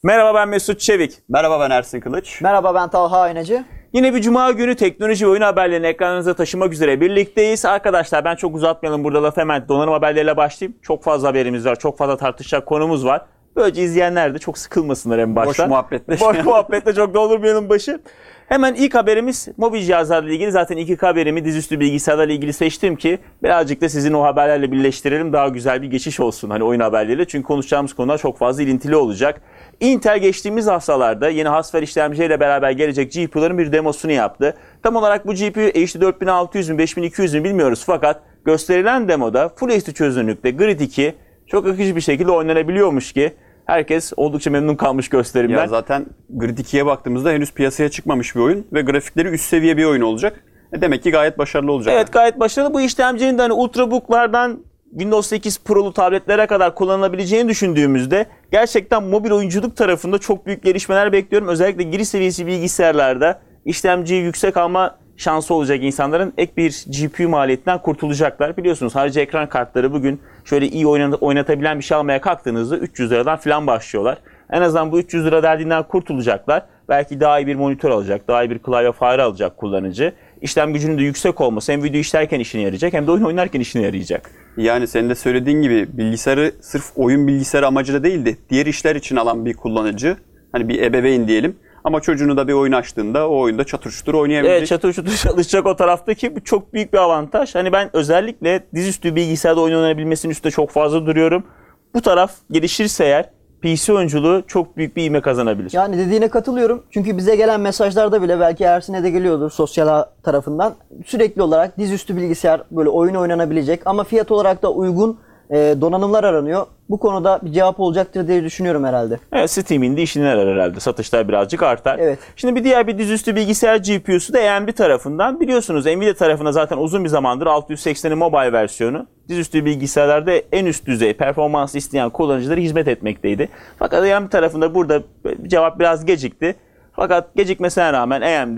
Merhaba, ben Mesut Çevik. Merhaba, ben Ersin Kılıç. Merhaba, ben Talha Aynacı. Yine bir cuma günü teknoloji ve oyun haberlerini ekranınıza taşımak üzere birlikteyiz. Arkadaşlar ben çok uzatmayalım, burada laf hemen donanım haberleriyle başlayayım. Çok fazla haberimiz var, çok fazla tartışacak konumuz var. Böylece izleyenler de çok sıkılmasınlar en başta. Boş muhabbetle. Boş muhabbetle çok doldurmayalım başı. Hemen ilk haberimiz mobil cihazlarla ilgili. Zaten ilk haberimi dizüstü bilgisayarlarla ilgili seçtim ki birazcık da sizin o haberlerle birleştirelim. Daha güzel bir geçiş olsun hani oyun haberleriyle. Çünkü konuşacağımız konular çok fazla ilintili olacak. Intel geçtiğimiz haftalarda yeni Haswell işlemciyle beraber gelecek GPU'ların bir demosunu yaptı. Tam olarak bu GPU HD 4600 mü 5200 mü bilmiyoruz fakat gösterilen demoda Full HD çözünürlükte Grid 2 çok akıcı bir şekilde oynanabiliyormuş ki herkes oldukça memnun kalmış gösterimden. Ya zaten Grid 2'ye baktığımızda henüz piyasaya çıkmamış bir oyun ve grafikleri üst seviye bir oyun olacak. Demek ki gayet başarılı olacak. Evet, gayet başarılı. Bu işlemcinin de hani Ultrabook'lardan Windows 8 Pro'lu tabletlere kadar kullanılabileceğini düşündüğümüzde gerçekten mobil oyunculuk tarafında çok büyük gelişmeler bekliyorum. Özellikle giriş seviyesi bilgisayarlarda işlemciyi yüksek alma şansı olacak insanların, ek bir GPU maliyetinden kurtulacaklar. Biliyorsunuz harici ekran kartları bugün şöyle iyi oynatabilen bir şey almaya kalktığınızda 300 liradan falan başlıyorlar. En azından bu 300 lira derdinden kurtulacaklar. Belki daha iyi bir monitör alacak, daha iyi bir klavye fare alacak kullanıcı. İşlem gücünün de yüksek olması hem video işlerken işine yarayacak hem de oyun oynarken işine yarayacak. Yani senin de söylediğin gibi bilgisayarı sırf oyun bilgisayarı amacıyla değil de diğer işler için alan bir kullanıcı, hani bir ebeveyn diyelim. Ama çocuğunu da bir oyun açtığında o oyunda çatır çutur oynayabilecek. Evet, çatır çutur çalışacak o taraftaki, bu çok büyük bir avantaj. Hani ben özellikle dizüstü bilgisayarda oyun oynanabilmesinin üstünde çok fazla duruyorum. Bu taraf gelişirse eğer PC oyunculuğu çok büyük bir ivme kazanabilir. Yani dediğine katılıyorum. Çünkü bize gelen mesajlarda bile belki Ersin'e de geliyordur sosyal ağ tarafından. Sürekli olarak dizüstü bilgisayar böyle oyun oynanabilecek ama fiyat olarak da uygun donanımlar aranıyor. Bu konuda bir cevap olacaktır diye düşünüyorum herhalde. Evet, Steam'in de işine yarar herhalde. Satışlar birazcık artar. Evet. Şimdi bir dizüstü bilgisayar GPU'su da AMD tarafından. Biliyorsunuz Nvidia tarafına zaten uzun bir zamandır 680'in mobile versiyonu dizüstü bilgisayarlarda en üst düzey performans isteyen kullanıcılara hizmet etmekteydi. Fakat AMD tarafında burada cevap biraz gecikti. Fakat gecikmesine rağmen AMD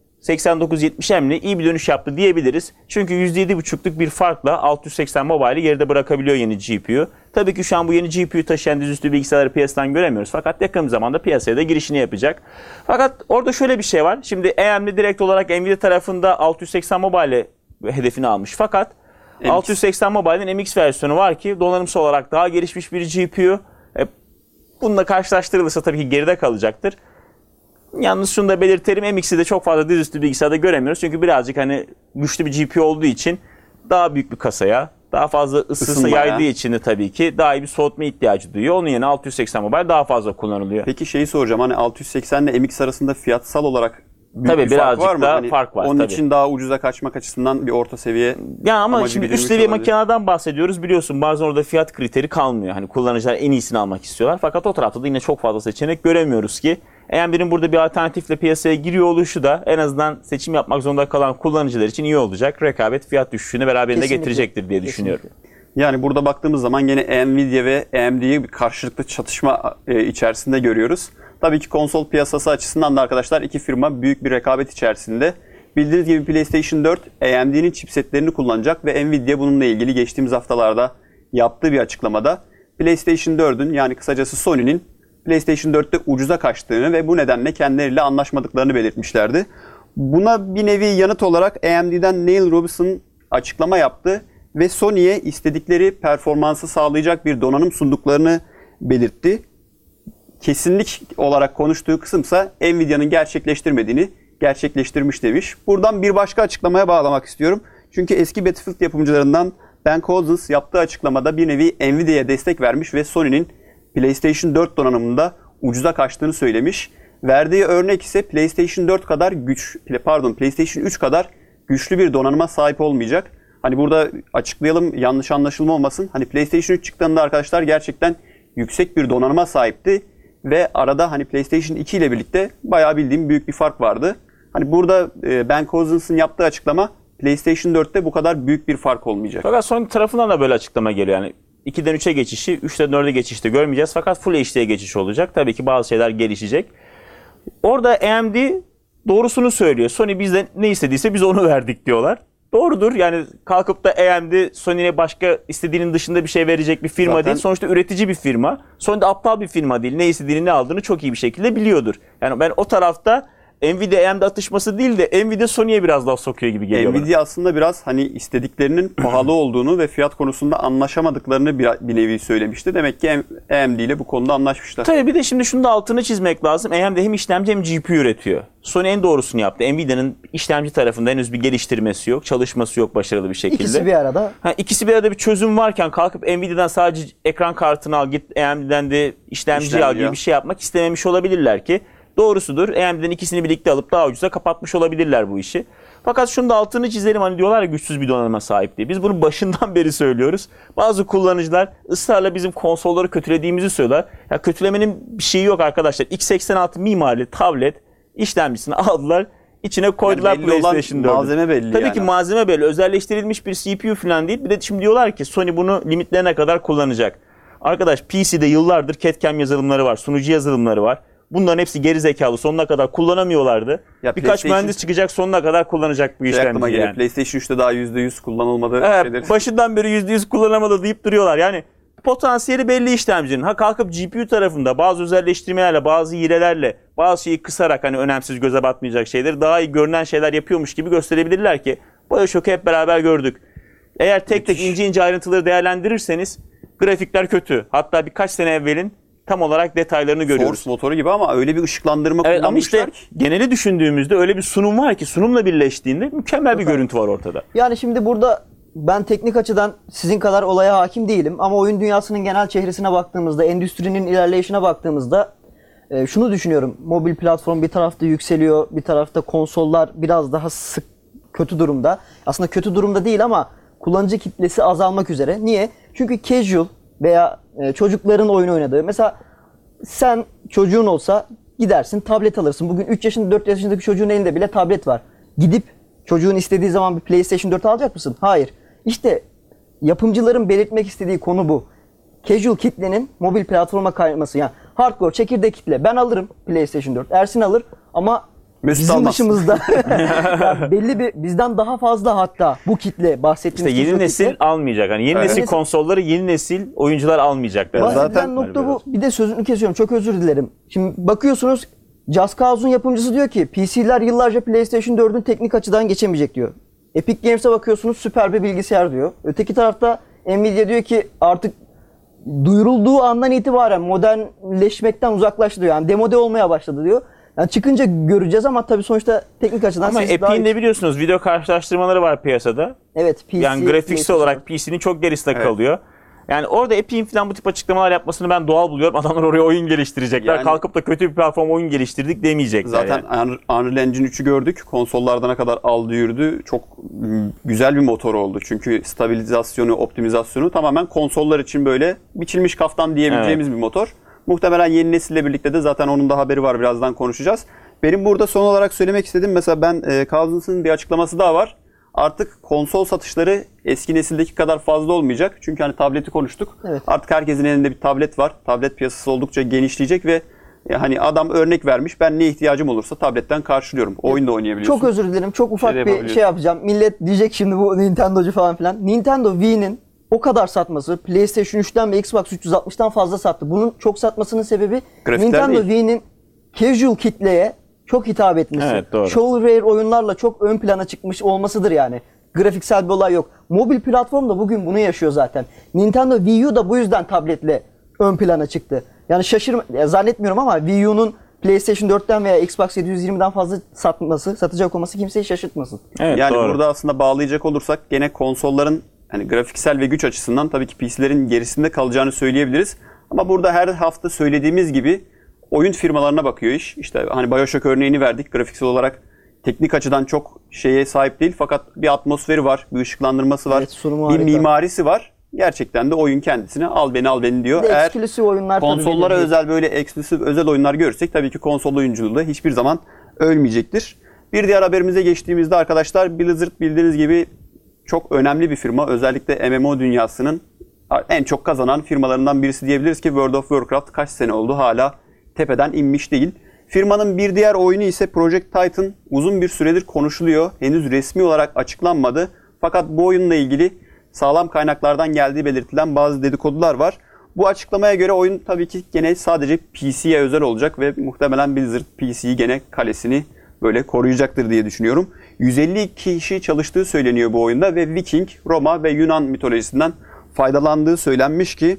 8970M'le iyi bir dönüş yaptı diyebiliriz. Çünkü %7,5'luk bir farkla 680 mobile'i geride bırakabiliyor yeni GPU. Tabii ki şu an bu yeni GPU taşıyan dizüstü bilgisayarları piyasadan göremiyoruz. Fakat yakın zamanda piyasaya da girişini yapacak. Fakat orada şöyle bir şey var. Şimdi AMD direkt olarak Nvidia tarafında 680 mobile hedefini almış. Fakat MX. 680 mobile'in MX versiyonu var ki donanımsal olarak daha gelişmiş bir GPU. Bununla karşılaştırılırsa tabii ki geride kalacaktır. Yalnız şunu da belirtelim, MX'i de çok fazla dizüstü bilgisayarda göremiyoruz. Çünkü birazcık hani güçlü bir GPU olduğu için daha büyük bir kasaya, daha fazla ısı yaydığı için de tabii ki daha iyi bir soğutma ihtiyacı duyuyor. Onun yerine 680 mobile daha fazla kullanılıyor. Peki şeyi soracağım, hani 680 ile MX arasında fiyatsal olarak büyük tabii bir fark var mı? Daha hani fark var. Onun tabii. için daha ucuza kaçmak açısından bir orta seviye ya ama şimdi üst seviye olabilir. makineden bahsediyoruz. Biliyorsun bazen orada fiyat kriteri kalmıyor. Hani kullanıcılar en iyisini almak istiyorlar. Fakat o tarafta da yine çok fazla seçenek göremiyoruz ki. AMD'nin burada bir alternatifle piyasaya giriyor oluşu da en azından seçim yapmak zorunda kalan kullanıcılar için iyi olacak. Rekabet fiyat düşüşünü beraberinde getirecektir diye düşünüyorum. Yani burada baktığımız zaman gene Nvidia ve AMD'yi bir karşılıklı çatışma içerisinde görüyoruz. Tabii ki konsol piyasası açısından da arkadaşlar iki firma büyük bir rekabet içerisinde. Bildiğiniz gibi PlayStation 4 AMD'nin chipsetlerini kullanacak ve Nvidia bununla ilgili geçtiğimiz haftalarda yaptığı bir açıklamada PlayStation 4'ün, yani kısacası Sony'nin PlayStation 4'te ucuza kaçtığını ve bu nedenle kendileriyle anlaşmadıklarını belirtmişlerdi. Buna bir nevi yanıt olarak AMD'den Neil Robinson açıklama yaptı ve Sony'ye istedikleri performansı sağlayacak bir donanım sunduklarını belirtti. Kesinlik olarak konuştuğu kısımsa Nvidia'nın gerçekleştirmediğini gerçekleştirmiş demiş. Buradan bir başka açıklamaya bağlamak istiyorum. Çünkü eski Battlefield yapımcılarından Ben Cousins yaptığı açıklamada bir nevi Nvidia'ya destek vermiş ve Sony'nin PlayStation 4 donanımında ucuza kaçtığını söylemiş. Verdiği örnek ise PlayStation 3 kadar güçlü bir donanıma sahip olmayacak. Hani burada açıklayalım, yanlış anlaşılma olmasın. Hani PlayStation 3 çıktığında arkadaşlar gerçekten yüksek bir donanıma sahipti ve arada hani PlayStation 2 ile birlikte bayağı bildiğim büyük bir fark vardı. Hani burada Ben Cousins'ın yaptığı açıklama PlayStation 4'te bu kadar büyük bir fark olmayacak. Fakat Sony tarafından da böyle açıklama geliyor. Yani 2'den 3'e geçişi, 3'ten 4'e geçişte görmeyeceğiz. Fakat Full HD'ye geçiş olacak. Tabii ki bazı şeyler gelişecek. Orada AMD doğrusunu söylüyor. Sony bizden ne istediyse biz onu verdik diyorlar. Doğrudur. Yani kalkıp da AMD Sony'ye başka istediğinin dışında bir şey verecek bir firma Zaten değil. Sonuçta üretici bir firma. Sony de aptal bir firma değil. Ne istediğini ne aldığını çok iyi bir şekilde biliyordur. Yani ben o tarafta Nvidia AMD atışması değil de Nvidia Sony'ye biraz daha sokuyor gibi geliyor bana. Nvidia aslında biraz hani istediklerinin pahalı olduğunu ve fiyat konusunda anlaşamadıklarını bir nevi söylemişti. Demek ki AMD ile bu konuda anlaşmışlar. Tabii bir de şimdi şunu da altını çizmek lazım. AMD hem işlemci hem GPU üretiyor. Sony en doğrusunu yaptı. Nvidia'nın işlemci tarafında henüz bir geliştirmesi yok, çalışması yok başarılı bir şekilde. İkisi bir arada. İkisi bir arada bir çözüm varken kalkıp Nvidia'dan sadece ekran kartını al, git AMD'den de işlemci al gibi bir şey yapmak istememiş olabilirler ki. Doğrusudur. AMD'den ikisini birlikte alıp daha ucuza kapatmış olabilirler bu işi. Fakat şunu da altını çizelim, hani diyorlar ya güçsüz bir donanıma sahip diye. Biz bunu başından beri söylüyoruz. Bazı kullanıcılar ısrarla bizim konsolları kötülediğimizi söylüyorlar. Ya kötülemenin bir şeyi yok arkadaşlar. x86 mimarili tablet işlemcisini aldılar, içine koydular Yani belli PlayStation olan 4'ü. malzeme belli Tabii yani. ki malzeme belli. Özelleştirilmiş bir CPU falan değil. Bir de şimdi diyorlar ki Sony bunu limitlerine kadar kullanacak. Arkadaş PC'de yıllardır CAD/CAM yazılımları var, sunucu yazılımları var. Bunların hepsi geri zekalı. Sonuna kadar kullanamıyorlardı. Ya Birkaç mühendis çıkacak, sonuna kadar kullanacak bu işlemciyi yani. PlayStation 3'te daha %100 kullanılmadı. Evet, başından beri %100 kullanamadı deyip duruyorlar. Yani potansiyeli belli işlemcinin. Kalkıp GPU tarafında bazı özelleştirmelerle, bazı hilelerle, bazı şeyi kısarak hani önemsiz göze batmayacak şeyleri daha iyi görünen şeyler yapıyormuş gibi gösterebilirler ki BioShock'u hep beraber gördük. Eğer tek tek ince ince ayrıntıları değerlendirirseniz grafikler kötü. Hatta birkaç sene evvelin tam olarak detaylarını görüyoruz. Source motoru gibi ama öyle bir ışıklandırma Evet, ama kullanmışlar işte geneli düşündüğümüzde öyle bir sunum var ki sunumla birleştiğinde mükemmel bir görüntü var ortada. Yani şimdi burada ben teknik açıdan sizin kadar olaya hakim değilim ama oyun dünyasının genel çehresine baktığımızda, endüstrinin ilerleyişine baktığımızda şunu düşünüyorum. Mobil platform bir tarafta yükseliyor, bir tarafta konsollar biraz daha sık kötü durumda. Aslında kötü durumda değil ama kullanıcı kitlesi azalmak üzere. Niye? Çünkü casual veya çocukların oyun oynadığı. Mesela sen çocuğun olsa gidersin tablet alırsın. Bugün 3 yaşında 4 yaşındaki çocuğun elinde bile tablet var. Gidip çocuğun istediği zaman bir PlayStation 4 alacak mısın? Hayır. İşte yapımcıların belirtmek istediği konu bu. Casual kitlenin mobil platforma kayması. Yani hardcore çekirdek kitle. Ben alırım PlayStation 4. Ersin alır ama Mesut bizim almaz. dışımızda yani belli bir bizden daha fazla hatta bu kitle bahsettiğimiz İşte yeni casual nesil kitle. almayacak. Hani yeni Evet. nesil konsolları yeni nesil oyuncular almayacaklar. Bahsedilen Zaten- nokta bu. Bir de sözünü kesiyorum. Çok özür dilerim. Şimdi bakıyorsunuz Just Cause'un yapımcısı diyor ki PC'ler yıllarca PlayStation 4'ün teknik açıdan geçemeyecek diyor. Epic Games'e bakıyorsunuz süper bir bilgisayar diyor. Öteki tarafta Nvidia diyor ki artık duyurulduğu andan itibaren modernleşmekten uzaklaştı diyor. Yani demode olmaya başladı diyor. Yani çıkınca göreceğiz ama tabii sonuçta teknik açıdan Ama siz daha Epic'in de biliyorsunuz video karşılaştırmaları var piyasada. evet PC Yani grafiksel PlayStation. olarak PC'nin çok gerisinde Evet. kalıyor. Yani orada Epic'in falan bu tip açıklamalar yapmasını ben doğal buluyorum. Adamlar oraya oyun geliştirecekler. Yani- Kalkıp da kötü bir platform oyun geliştirdik demeyecekler. Zaten yani. Unreal Engine 3'ü gördük. Konsollarda ne kadar aldı yürüdü. Çok güzel bir motor oldu. Çünkü stabilizasyonu, optimizasyonu tamamen konsollar için böyle biçilmiş kaftan diyebileceğimiz bir motor. Muhtemelen yeni nesille birlikte de zaten onun da haberi var. Birazdan konuşacağız. Benim burada son olarak söylemek istediğim mesela ben Cousins'ın bir açıklaması daha var. Artık konsol satışları eski nesildeki kadar fazla olmayacak. Çünkü hani tableti konuştuk. Evet. Artık herkesin elinde bir tablet var. Tablet piyasası oldukça genişleyecek ve hani adam örnek vermiş. Ben ne ihtiyacım olursa tabletten karşılıyorum. Oyun da oynayabiliyorsun. Çok özür dilerim. Çok ufak Şey de bir yapabiliyorsun. şey yapacağım. Millet diyecek şimdi bu Nintendo'cu falan filan. Nintendo Wii'nin o kadar satması PlayStation 3'ten ve Xbox 360'tan fazla sattı. Bunun çok satmasının sebebi Grafikler Nintendo değil. Wii'nin casual kitleye çok hitap etmesi. Evet, doğru. Shovelware oyunlarla çok ön plana çıkmış olmasıdır yani. Grafiksel bir olay yok. Mobil platform da bugün bunu yaşıyor zaten. Nintendo Wii U da bu yüzden tabletle ön plana çıktı. Yani zannetmiyorum ama Wii U'nun PlayStation 4'ten veya Xbox 720'den fazla satacak olması kimseyi şaşırtmasın. Evet, Yani doğru. burada aslında bağlayacak olursak gene konsolların hani grafiksel ve güç açısından tabii ki PC'lerin gerisinde kalacağını söyleyebiliriz. Ama burada her hafta söylediğimiz gibi oyun firmalarına bakıyor iş. İşte hani BioShock örneğini verdik. Grafiksel olarak teknik açıdan çok şeye sahip değil fakat bir atmosferi var, bir ışıklandırması var, Evet, sunumu bir harika. mimarisi var. Gerçekten de oyun kendisine al beni diyor. Bir de Eğer eksklusif oyunlar tabii konsollara belirli. özel böyle eksklusif özel oyunlar görürsek tabii ki konsol oyunculuğu da hiçbir zaman ölmeyecektir. Bir diğer haberimize geçtiğimizde arkadaşlar Blizzard bildiğiniz gibi çok önemli bir firma. Özellikle MMO dünyasının en çok kazanan firmalarından birisi diyebiliriz ki World of Warcraft kaç sene oldu hala tepeden inmiş değil. Firmanın bir diğer oyunu ise Project Titan uzun bir süredir konuşuluyor. Henüz resmi olarak açıklanmadı. Fakat bu oyunla ilgili sağlam kaynaklardan geldiği belirtilen bazı dedikodular var. Bu açıklamaya göre oyun tabii ki gene sadece PC'ye özel olacak ve muhtemelen Blizzard PC'yi gene kalesini böyle koruyacaktır diye düşünüyorum. 150 kişi çalıştığı söyleniyor bu oyunda ve Viking, Roma ve Yunan mitolojisinden faydalandığı söylenmiş ki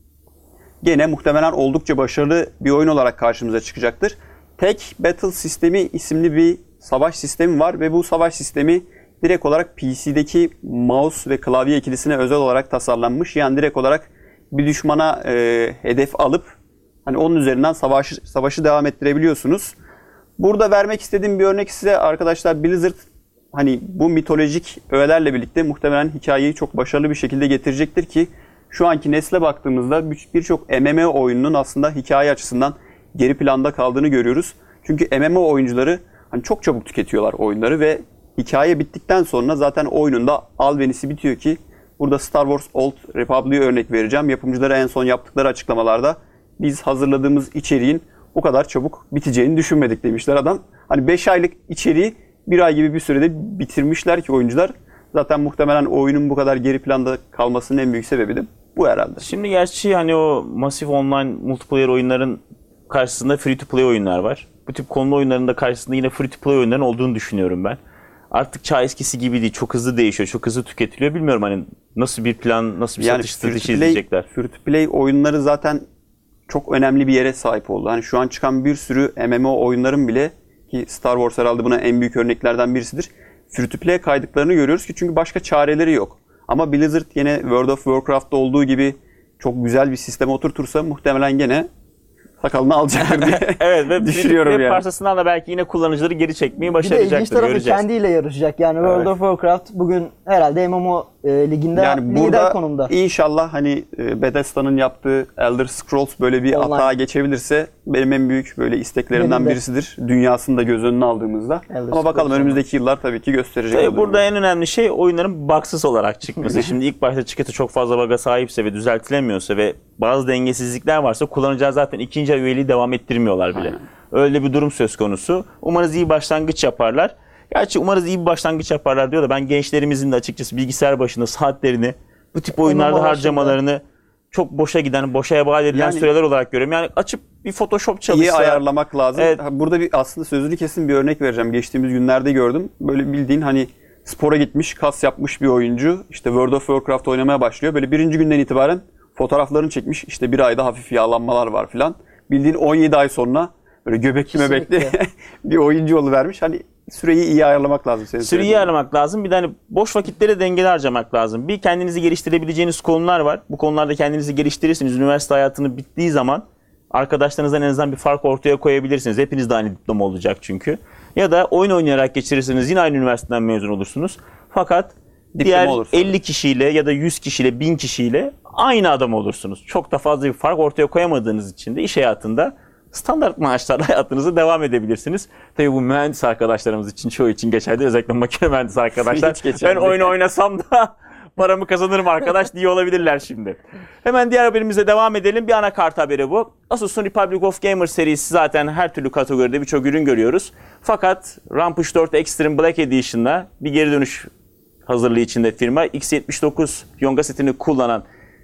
gene muhtemelen oldukça başarılı bir oyun olarak karşımıza çıkacaktır. Tek Battle sistemi isimli bir savaş sistemi var ve bu savaş sistemi direkt olarak PC'deki mouse ve klavye ikilisine özel olarak tasarlanmış. Yani direkt olarak bir düşmana hedef alıp hani onun üzerinden savaşı devam ettirebiliyorsunuz. Burada vermek istediğim bir örnek size arkadaşlar, Blizzard hani bu mitolojik öğelerle birlikte muhtemelen hikayeyi çok başarılı bir şekilde getirecektir ki şu anki nesle baktığımızda birçok MMO oyununun aslında hikaye açısından geri planda kaldığını görüyoruz. Çünkü MMO oyuncuları hani çok çabuk tüketiyorlar oyunları ve hikaye bittikten sonra zaten oyunun da albenisi bitiyor ki burada Star Wars Old Republic'e örnek vereceğim. Yapımcıları en son yaptıkları açıklamalarda biz hazırladığımız içeriğin o kadar çabuk biteceğini düşünmedik demişler adam. Hani 5 aylık içeriği 1 ay gibi bir sürede bitirmişler ki oyuncular. Zaten muhtemelen oyunun bu kadar geri planda kalmasının en büyük sebebi de bu herhalde. Şimdi gerçi hani o masif online multiplayer oyunların karşısında free to play oyunlar var. Bu tip konulu oyunların da karşısında yine free to play oyunların olduğunu düşünüyorum ben. Artık çağ eskisi gibi değil. Çok hızlı değişiyor. Çok hızlı tüketiliyor. Bilmiyorum hani nasıl bir plan, nasıl bir satış stratejisi izleyecekler. Free to play oyunları zaten çok önemli bir yere sahip oldu. Hani şu an çıkan bir sürü MMO oyunların bile, ki Star Wars herhalde buna en büyük örneklerden birisidir, free to play kaydıklarını görüyoruz ki çünkü başka çareleri yok. Ama Blizzard yine World of Warcraft'ta olduğu gibi çok güzel bir sisteme oturtursa muhtemelen gene sakalını alacaktır diye evet ve düşünüyorum yani. Parçasından da belki yine kullanıcıları geri çekmeyi Bir de ilginç başaracaktır. tarafı Göreceğiz. kendiyle yarışacak. Yani World of Warcraft bugün herhalde MMO liginde Yani lider burada konumda. inşallah hani Bethesda'nın yaptığı Elder Scrolls böyle bir Online. atağa geçebilirse benim en büyük böyle isteklerimden Benim de. birisidir. Dünyasını da göz önüne aldığımızda. Elder Ama bakalım Scrolls önümüzdeki yıllar tabii ki gösterecek. Tabii burada en önemli şey oyunların bugsız olarak çıkması. Şimdi ilk başta çıkıntı çok fazla bug'a sahipse ve düzeltilemiyorsa ve bazı dengesizlikler varsa kullanıcılar zaten ikinci ay üyeliği devam ettirmiyorlar bile. Aynen. Öyle bir durum söz konusu. Umarız iyi başlangıç yaparlar. Gerçi umarız iyi bir başlangıç yaparlar diyor da ben gençlerimizin de açıkçası bilgisayar başında saatlerini bu tip oyunlarda MMO harcamalarını çok boşa giden, boşa heba edilen Yani- süreler olarak görüyorum. Yani açıp bir Photoshop İyi çalışsa... ayarlamak lazım. Evet. Burada bir aslında sözlü kesin bir örnek vereceğim. Geçtiğimiz günlerde gördüm. Böyle bildiğin hani spora gitmiş, kas yapmış bir oyuncu işte World of Warcraft oynamaya başlıyor. Böyle birinci günden itibaren fotoğraflarını çekmiş. İşte bir ayda hafif yağlanmalar var filan. Bildiğin 17 ay sonra böyle göbekli mebekli bir oyuncu oluvermiş. Hani süreyi iyi ayarlamak lazım. Süreyi iyi ayarlamak lazım. Bir de hani boş vakitleri dengeli harcamak lazım. Bir kendinizi geliştirebileceğiniz konular var. Bu konularda kendinizi geliştirirsiniz. Üniversite hayatını bittiği zaman arkadaşlarınızdan en azından bir fark ortaya koyabilirsiniz. Hepiniz de aynı diploma olacak çünkü. Ya da oyun oynayarak geçirirsiniz. Yine aynı üniversiteden mezun olursunuz. Fakat diğer olursa. 50 kişiyle ya da 100 kişiyle, 1000 kişiyle aynı adam olursunuz. Çok da fazla bir fark ortaya koyamadığınız için de iş hayatında standart maaşlarla hayatınıza devam edebilirsiniz. Tabii bu mühendis arkadaşlarımız için, çoğu için geçerli. Özellikle makine mühendisi arkadaşlar. Hiç geçerli Ben değil. oyun oynasam da paramı kazanırım arkadaş diye olabilirler şimdi. Hemen diğer haberimize devam edelim. Bir anakart haberi bu. Asus'un Republic of Gamers serisi zaten her türlü kategoride birçok ürün görüyoruz. Fakat Rampage 4 Extreme Black Edition'la bir geri dönüş hazırlığı içinde firma x79 Yonga setini kullanan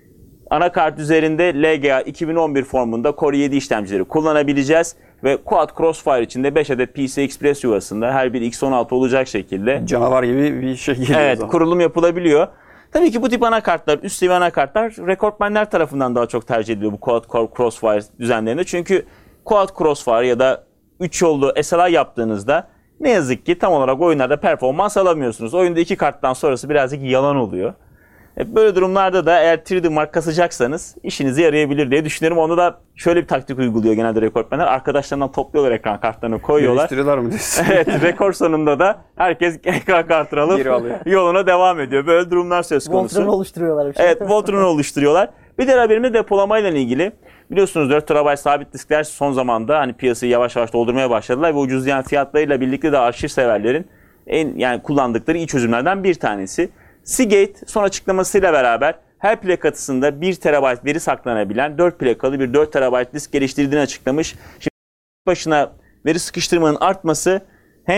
anakart üzerinde LGA 2011 formunda Core 7 işlemcileri kullanabileceğiz ve Quad Crossfire içinde 5 adet PCI Express yuvasında her biri X16 olacak şekilde Canavar gibi bir şey geliyor. evet, o zaman. kurulum yapılabiliyor. Tabii ki bu tip anakartlar, üst seviye anakartlar rekortmenler tarafından daha çok tercih ediliyor bu Quad Core Crossfire düzenlerinde. Çünkü Quad Crossfire ya da 3 yollu SLI yaptığınızda ne yazık ki tam olarak oyunlarda performans alamıyorsunuz. Oyunda 2 karttan sonrası birazcık yalan oluyor. Böyle durumlarda da eğer 3D Mark kasacaksanız işinize yarayabilir diye düşünüyorum. Onda da şöyle bir taktik uyguluyor genelde rekortmenler. Arkadaşlarından topluyorlar ekran kartlarını koyuyorlar. Geliştiriyorlar mı diyorsun? Evet, rekor sonunda da herkes ekran kartını alıp Geri alıyor. yoluna devam ediyor. Böyle durumlar söz konusu. Voltron oluşturuyorlar. Bir şey. Evet, Voltron'u oluşturuyorlar. Bir diğer haberimde depolamayla ilgili. Biliyorsunuz 4 TB sabit diskler son zamanda hani piyasayı yavaş yavaş doldurmaya başladılar ve ucuzlayan fiyatlarıyla birlikte de arşiv severlerin yani kullandıkları iyi çözümlerden bir tanesi. Seagate son açıklamasıyla beraber her plakasında 1 TB veri saklanabilen 4 plakalı bir 4 TB disk geliştirdiğini açıklamış. Şimdi başına veri sıkıştırmanın artması hem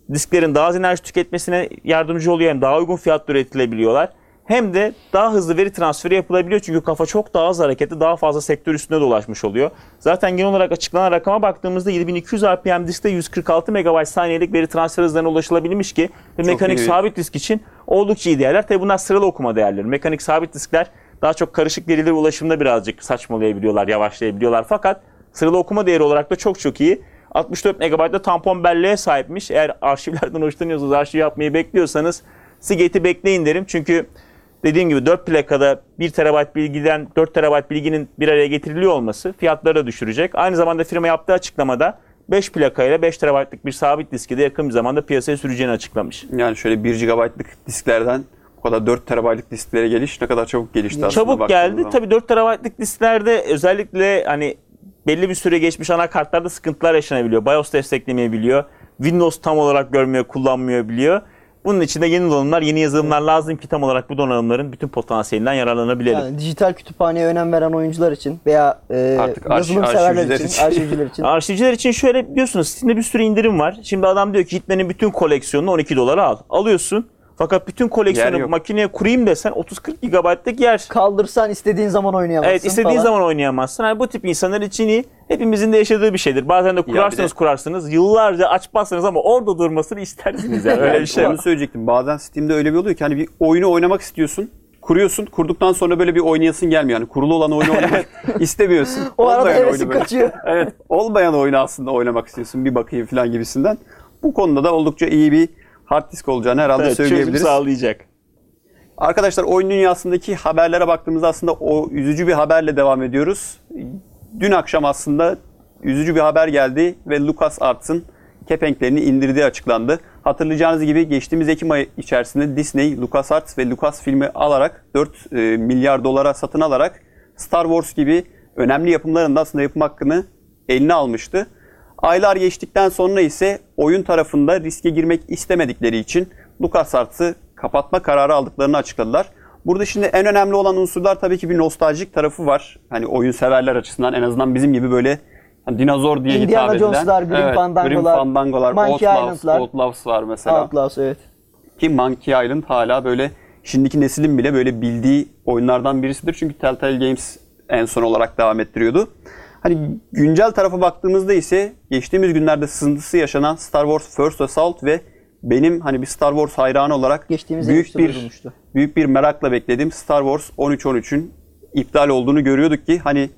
disklerin daha az enerji tüketmesine yardımcı oluyor. Hem daha uygun fiyatla üretilebiliyorlar. Hem de daha hızlı veri transferi yapılabiliyor. Çünkü kafa çok daha az hareketli, daha fazla sektör üstünde dolaşmış oluyor. Zaten genel olarak açıklanan rakama baktığımızda 7200 RPM diskte 146 MB saniyelik veri transfer hızlarına ulaşılabilmiş ki ve mekanik sabit disk için oldukça iyi değerler. Tabi bunlar sıralı okuma değerleri. Mekanik sabit diskler daha çok karışık verilere ulaşımda birazcık saçmalayabiliyorlar, yavaşlayabiliyorlar. Fakat sıralı okuma değeri olarak da çok iyi. 64 MB'da tampon belleğe sahipmiş. Eğer arşivlerden hoşlanıyorsanız, arşiv yapmayı bekliyorsanız Seagate'i bekleyin derim. Çünkü dediğim gibi 4 plakada 1 TB bilgiden 4 TB bilginin bir araya getiriliyor olması fiyatları da düşürecek. Aynı zamanda firma yaptığı açıklamada 5 plakayla 5 TB'lık bir sabit diski de yakın bir zamanda piyasaya süreceğini açıklamış. Yani şöyle 1 GB'lık disklerden bu kadar 4 TB'lık disklere geliş ne kadar çabuk gelişti aslında. Çabuk geldi. Tabii 4 TB'lık disklerde özellikle hani belli bir süre geçmiş anakartlarda sıkıntılar yaşanabiliyor. BIOS desteklemeyebiliyor. Windows tam olarak görmüyor, kullanmayabiliyor. Bunun için de yeni donanımlar, yeni yazılımlar lazım ki tam olarak bu donanımların bütün potansiyelinden yararlanabilelim. Yani dijital kütüphaneye önem veren oyuncular için veya yazılım severler için, arşivciler için. Arşivciler için şöyle biliyorsunuz, Steam'de bir sürü indirim var. Şimdi adam diyor ki Hitman'in bütün koleksiyonunu 12 dolara al. Alıyorsun. Fakat bütün koleksiyonu makineye kurayım desen 30-40 GB'lık yer. Kaldırsan istediğin zaman oynayamazsın. Evet, istediğin zaman oynayamazsın. Yani bu tip insanlar için iyi. Hepimizin de yaşadığı bir şeydir. Bazen de kurarsınız. Yıllarca açmazsınız ama orada durmasını istersiniz. Yani. Öyle bir şey. Onu söyleyecektim. Bazen Steam'de öyle bir oluyor ki hani bir oyunu oynamak istiyorsun. Kuruyorsun. Kurduktan sonra böyle bir oynayasın gelmiyor. Yani kurulu olan oyunu oynamak istemiyorsun. O arada hevesin kaçıyor. Evet. Olmayan oyunu aslında oynamak istiyorsun. Bir bakayım falan gibisinden. Bu konuda da oldukça iyi bir hard disk olacağını herhalde söyleyebiliriz. Çözüm sağlayacak. Arkadaşlar oyun dünyasındaki haberlere baktığımızda aslında o üzücü bir haberle devam ediyoruz. Dün akşam aslında üzücü bir haber geldi ve LucasArts'ın kepenklerini indirdiği açıklandı. Hatırlayacağınız gibi geçtiğimiz Ekim ayı içerisinde Disney, LucasArts ve Lucasfilm'i alarak 4 milyar dolara satın alarak Star Wars gibi önemli yapımların da aslında yapım hakkını eline almıştı. Aylar geçtikten sonra ise oyun tarafında riske girmek istemedikleri için LucasArts'ı kapatma kararı aldıklarını açıkladılar. Burada şimdi en önemli olan unsurlar tabii ki bir nostaljik tarafı var. Hani oyun severler açısından en azından bizim gibi böyle hani dinozor diye hitap edilen. Jones'lar, Grim Fandango'lar, Monkey Island'lar. Outlaws var mesela. Outlaws, evet. Ki Monkey Island hala böyle şimdiki neslin bile böyle bildiği oyunlardan birisidir. Çünkü Telltale Games en son olarak devam ettiriyordu. Hani güncel tarafa baktığımızda ise geçtiğimiz günlerde sızıntısı yaşanan Star Wars First Assault ve benim hani bir Star Wars hayranı olarak büyük bir merakla beklediğim Star Wars 13-13'ün iptal olduğunu görüyorduk ki hani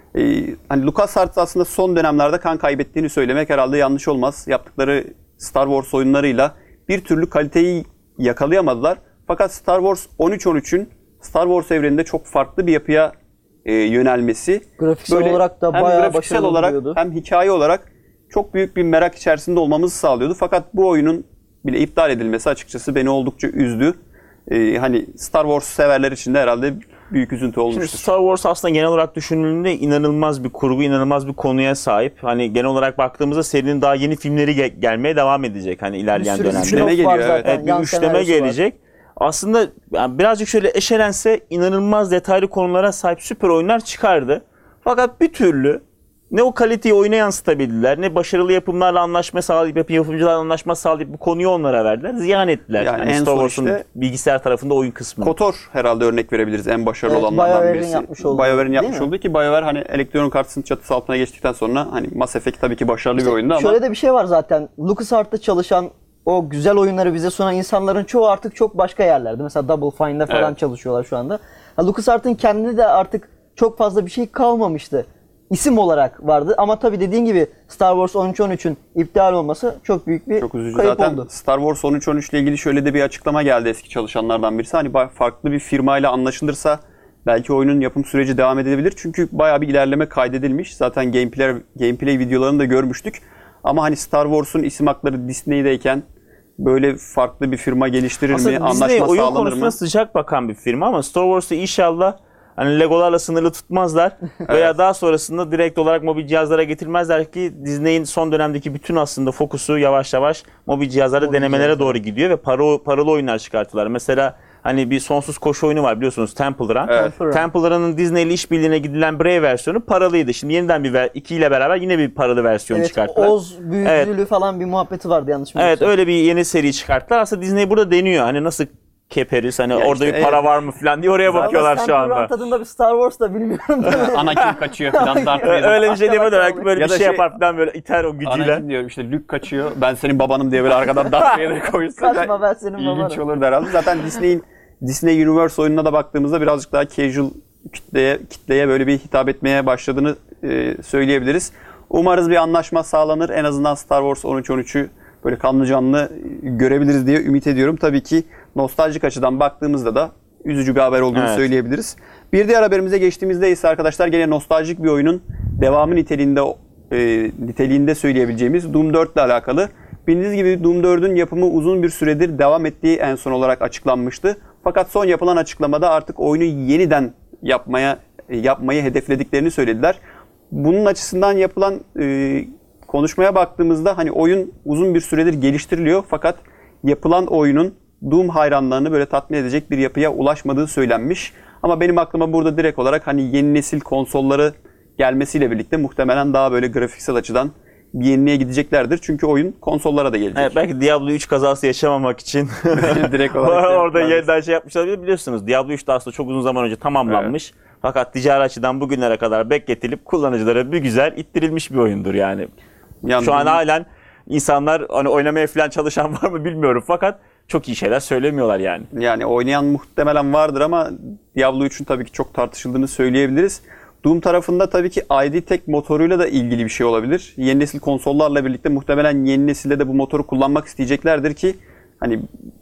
LucasArts aslında son dönemlerde kan kaybettiğini söylemek herhalde yanlış olmaz. Yaptıkları Star Wars oyunlarıyla bir türlü kaliteyi yakalayamadılar. Fakat Star Wars 13-13'ün Star Wars evreninde çok farklı bir yapıya yönelmesi. Grafiksel olarak da bayağı başarılı oluyordu. Hem hikaye olarak çok büyük bir merak içerisinde olmamızı sağlıyordu. Fakat bu oyunun bile iptal edilmesi açıkçası beni oldukça üzdü. Hani Star Wars severler için de herhalde büyük üzüntü olmuştur. Şimdi Star Wars aslında genel olarak düşünüldüğünde inanılmaz bir kurgu, inanılmaz bir konuya sahip. Hani genel olarak baktığımızda serinin daha yeni filmleri gelmeye devam edecek hani ilerleyen dönemde. Üçleme geliyor. Evet, bir üçleme gelecek. Aslında yani birazcık şöyle eşelense inanılmaz detaylı konulara sahip süper oyunlar çıkardı. Fakat bir türlü ne o kaliteyi oyuna yansıtabildiler, ne başarılı yapımlarla anlaşma sağlayıp, yapımcılarla anlaşma sağlayıp bu konuyu onlara verdiler. Ziyan ettiler. Yani Star Wars'un işte, bilgisayar tarafında oyun kısmı. KOTOR herhalde örnek verebiliriz. En başarılı olanlardan birisi. BioWare'in yapmış olduğu ki BioWare hani Electronic Arts'ın çatısı altına geçtikten sonra hani Mass Effect tabii ki başarılı bir oyundu ama. Şöyle de bir şey var zaten. LucasArts'ta çalışan o güzel oyunları bize sunan insanların çoğu artık çok başka yerlerde. Mesela Double Fine'da falan çalışıyorlar şu anda. LucasArts'ın kendine de artık çok fazla bir şey kalmamıştı. İsim olarak vardı ama tabii dediğin gibi Star Wars 13-13'ün iptal olması çok büyük bir kayıp zaten oldu. Star Wars 13-13 ile ilgili şöyle de bir açıklama geldi eski çalışanlardan birisi. Hani farklı bir firmayla anlaşılırsa belki oyunun yapım süreci devam edebilir. Çünkü bayağı bir ilerleme kaydedilmiş. Zaten gameplay videolarını da görmüştük. Ama hani Star Wars'un isim hakları Disney'deyken böyle farklı bir firma geliştirir mi? Anlaşma sağlanır mı? Disney oyun konusunda sıcak bakan bir firma ama Star Wars'u inşallah hani Legolarla sınırlı tutmazlar veya daha sonrasında direkt olarak mobil cihazlara getirmezler ki Disney'in son dönemdeki bütün aslında fokusu yavaş yavaş mobil cihazlarda denemelere doğru gidiyor ve paralı oyunlar çıkarttılar. Mesela Hani bir sonsuz koşu oyunu var biliyorsunuz, Temple Run. Evet. Temple Run'ın Disney ile işbirliğine gidilen Brave versiyonu paralıydı. Şimdi yeniden 2 ile beraber yine bir paralı versiyon Evet, çıkarttılar. Oz büyücülüğü falan bir muhabbeti vardı yanlış mı? Evet, öyle bir yeni seri çıkarttılar. Aslında Disney burada deniyor. Hani nasıl keperiz, hani Ya orada işte, bir para evet. var mı falan diye oraya bakıyorlar şu Temple Run anda. tadında bir Star Wars da bilmiyorum. Anakin kaçıyor falan. Darth Vader. Öyle bir şey değil mi? Belki böyle Ya bir da şey şey- yapar falan, böyle iter o gücüyle. Anakin diyorum işte, Luke kaçıyor. Ben senin babanım diye böyle arkadan Darth Vader'ı koyursa Kaçma, ben senin ilginç babanım. olurdu herhalde. Zaten Disney Universe oyununa da baktığımızda birazcık daha casual kitleye böyle bir hitap etmeye başladığını söyleyebiliriz. Umarız bir anlaşma sağlanır. En azından Star Wars 13-13'ü böyle kanlı canlı görebiliriz diye ümit ediyorum. Tabii ki nostaljik açıdan baktığımızda da üzücü bir haber olduğunu Evet. söyleyebiliriz. Bir diğer haberimize geçtiğimizde ise arkadaşlar gene nostaljik bir oyunun devamı niteliğinde söyleyebileceğimiz Doom 4 ile alakalı. Bildiğiniz gibi Doom 4'ün yapımı uzun bir süredir devam ettiği en son olarak açıklanmıştı. Fakat son yapılan açıklamada artık oyunu yeniden yapmayı hedeflediklerini söylediler. Bunun açısından yapılan konuşmaya baktığımızda hani oyun uzun bir süredir geliştiriliyor fakat yapılan oyunun Doom hayranlarını böyle tatmin edecek bir yapıya ulaşmadığı söylenmiş. Ama benim aklıma burada direkt olarak hani yeni nesil konsolları gelmesiyle birlikte muhtemelen daha böyle grafiksel açıdan bir yeniliğe gideceklerdir. Çünkü oyun konsollara da gelecek. Evet, belki Diablo 3 kazası yaşamamak için Direkt olarak orada yaptılar. yeniden şey yapmışlar. Biliyorsunuz Diablo 3 de aslında çok uzun zaman önce tamamlanmış. Fakat ticari açıdan bugünlere kadar bekletilip kullanıcılara bir güzel ittirilmiş bir oyundur yani. Yani Şu an halen insanlar hani oynamaya falan çalışan var mı bilmiyorum fakat çok iyi şeyler söylemiyorlar yani. Yani oynayan muhtemelen vardır ama Diablo 3'ün tabii ki çok tartışıldığını söyleyebiliriz. Doom tarafında tabii ki ID Tech motoruyla da ilgili bir şey olabilir. Yeni nesil konsollarla birlikte muhtemelen yeni nesilde de bu motoru kullanmak isteyeceklerdir ki hani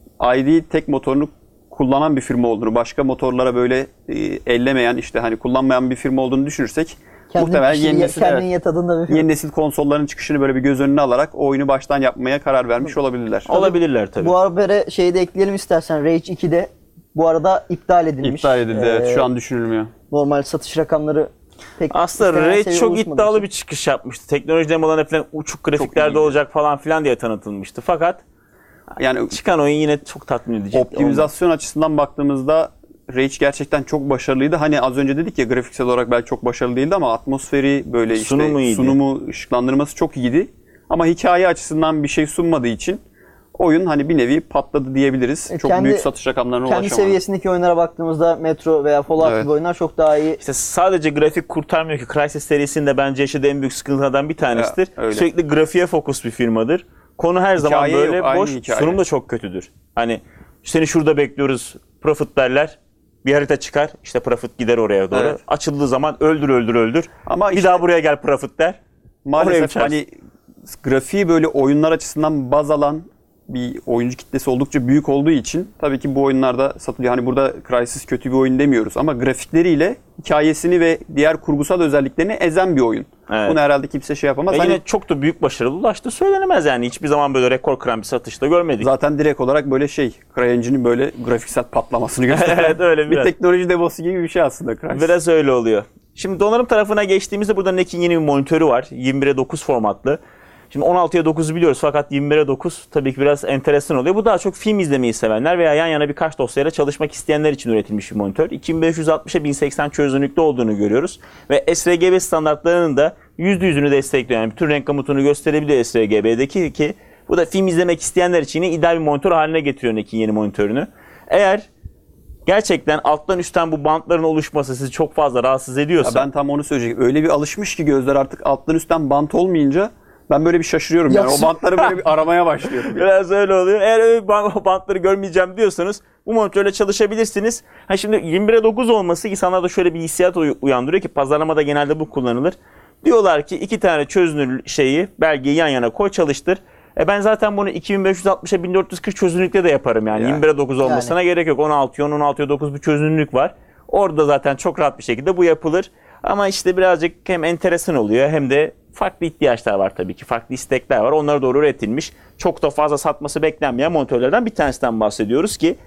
ID Tech motorunu kullanan bir firma olduğunu, başka motorlara böyle ellemeyen, işte hani kullanmayan bir firma olduğunu düşünürsek muhtemelen yeni nesil, kendin ye tadında bir yeni nesil konsolların çıkışını böyle bir göz önüne alarak oyunu baştan yapmaya karar vermiş olabilirler. Olabilirler tabii. Bu habere şeyi de ekleyelim istersen. Rage 2'de bu arada iptal edilmiş. İptal edildi, evet. Şu an düşünülmüyor. Normal satış rakamları pek Aslında istenen Rage seviyeye çok ulaşmadığı iddialı için. bir çıkış yapmıştı. Teknoloji demolarına falan uçuk grafiklerde iyiydi. olacak falan filan diye tanıtılmıştı. Fakat Yani çıkan oyun yine çok tatmin edici. optimizasyon açısından baktığımızda Rage gerçekten çok başarılıydı. Hani az önce dedik ya, grafiksel olarak belki çok başarılı değildi ama atmosferi böyle işte Sunumu iyiydi. sunumu, ışıklandırması çok iyiydi. Ama hikaye açısından bir şey sunmadığı için oyun hani bir nevi patladı diyebiliriz. Çok büyük satış rakamlarına kendi ulaşamadı. seviyesindeki oyunlara baktığımızda Metro veya Fallout Evet. gibi oyunlar çok daha iyi. İşte sadece grafik kurtarmıyor ki. Crysis serisinde bence yaşadığı en büyük sıkıntılardan bir tanesidir. Ya, öyle. Sürekli grafiğe fokus bir firmadır. Konu her zaman Hikaye böyle yok, aynı boş. hikaye. Sunum da çok kötüdür. Hani seni şurada bekliyoruz. Profit derler. Bir harita çıkar. İşte Profit gider oraya doğru. Evet. Açıldığı zaman öldür. Ama bir işte- daha buraya gel Profit der. Oraya Maalesef uçarsın. hani grafiği böyle oyunlar açısından baz alan bir oyuncu kitlesi oldukça büyük olduğu için tabii ki bu oyunlarda satılıyor. Hani burada Crysis kötü bir oyun demiyoruz ama grafikleriyle hikayesini ve diğer kurgusal özelliklerini ezen bir oyun. Evet. Bunu herhalde kimse şey yapamaz. Ve Hani yine çok da büyük başarılı ulaştı söylenemez yani. Hiçbir zaman böyle rekor kıran bir satışta görmedik. zaten direkt olarak böyle CryEngine'in böyle grafiksel patlamasını gösteren Evet, öyle bir biraz. teknoloji demosu gibi bir şey aslında Crysis. Biraz öyle oluyor. Şimdi donanım tarafına geçtiğimizde burada NEC'in yeni bir monitörü var. 21'e 9 formatlı. Şimdi 16'ya 9'u biliyoruz fakat 21'e 9 tabii ki biraz enteresan oluyor. Bu daha çok film izlemeyi sevenler veya yan yana birkaç dosyayla çalışmak isteyenler için üretilmiş bir monitör. 2560'a 1080 çözünürlükte olduğunu görüyoruz. Ve sRGB standartlarının da %100'ünü destekliyor. Yani bütün renk gamutunu gösterebiliyor sRGB'deki ki bu da film izlemek isteyenler için yine ideal bir monitör haline getiriyor NEC'in yeni monitörünü. Eğer gerçekten alttan üstten bu bantların oluşması sizi çok fazla rahatsız ediyorsa... Ya ben tam onu söyleyecektim. Öyle bir alışmış ki gözler artık alttan üstten bant olmayınca ben böyle bir şaşırıyorum. Yani o bantları böyle bir aramaya başlıyorum. Biraz öyle oluyor. Eğer öyle bantları görmeyeceğim diyorsanız bu monitörle çalışabilirsiniz. Ha şimdi 21'e 9 olması insanlarda şöyle bir hissiyat uyandırıyor ki pazarlamada genelde bu kullanılır. Diyorlar ki iki tane çözünür belgeyi yan yana koy çalıştır. Ben zaten bunu 2560'a 1440 çözünürlükte de yaparım yani. 21'e 9 olmasına gerek yok. 16'ya 9 bir çözünürlük var. Orada zaten çok rahat bir şekilde bu yapılır. Ama işte birazcık hem enteresan oluyor hem de farklı ihtiyaçlar var tabii ki. Farklı istekler var. Onlara doğru üretilmiş. Çok da fazla satması beklenmeyen monitörlerden bir tanesinden bahsediyoruz ki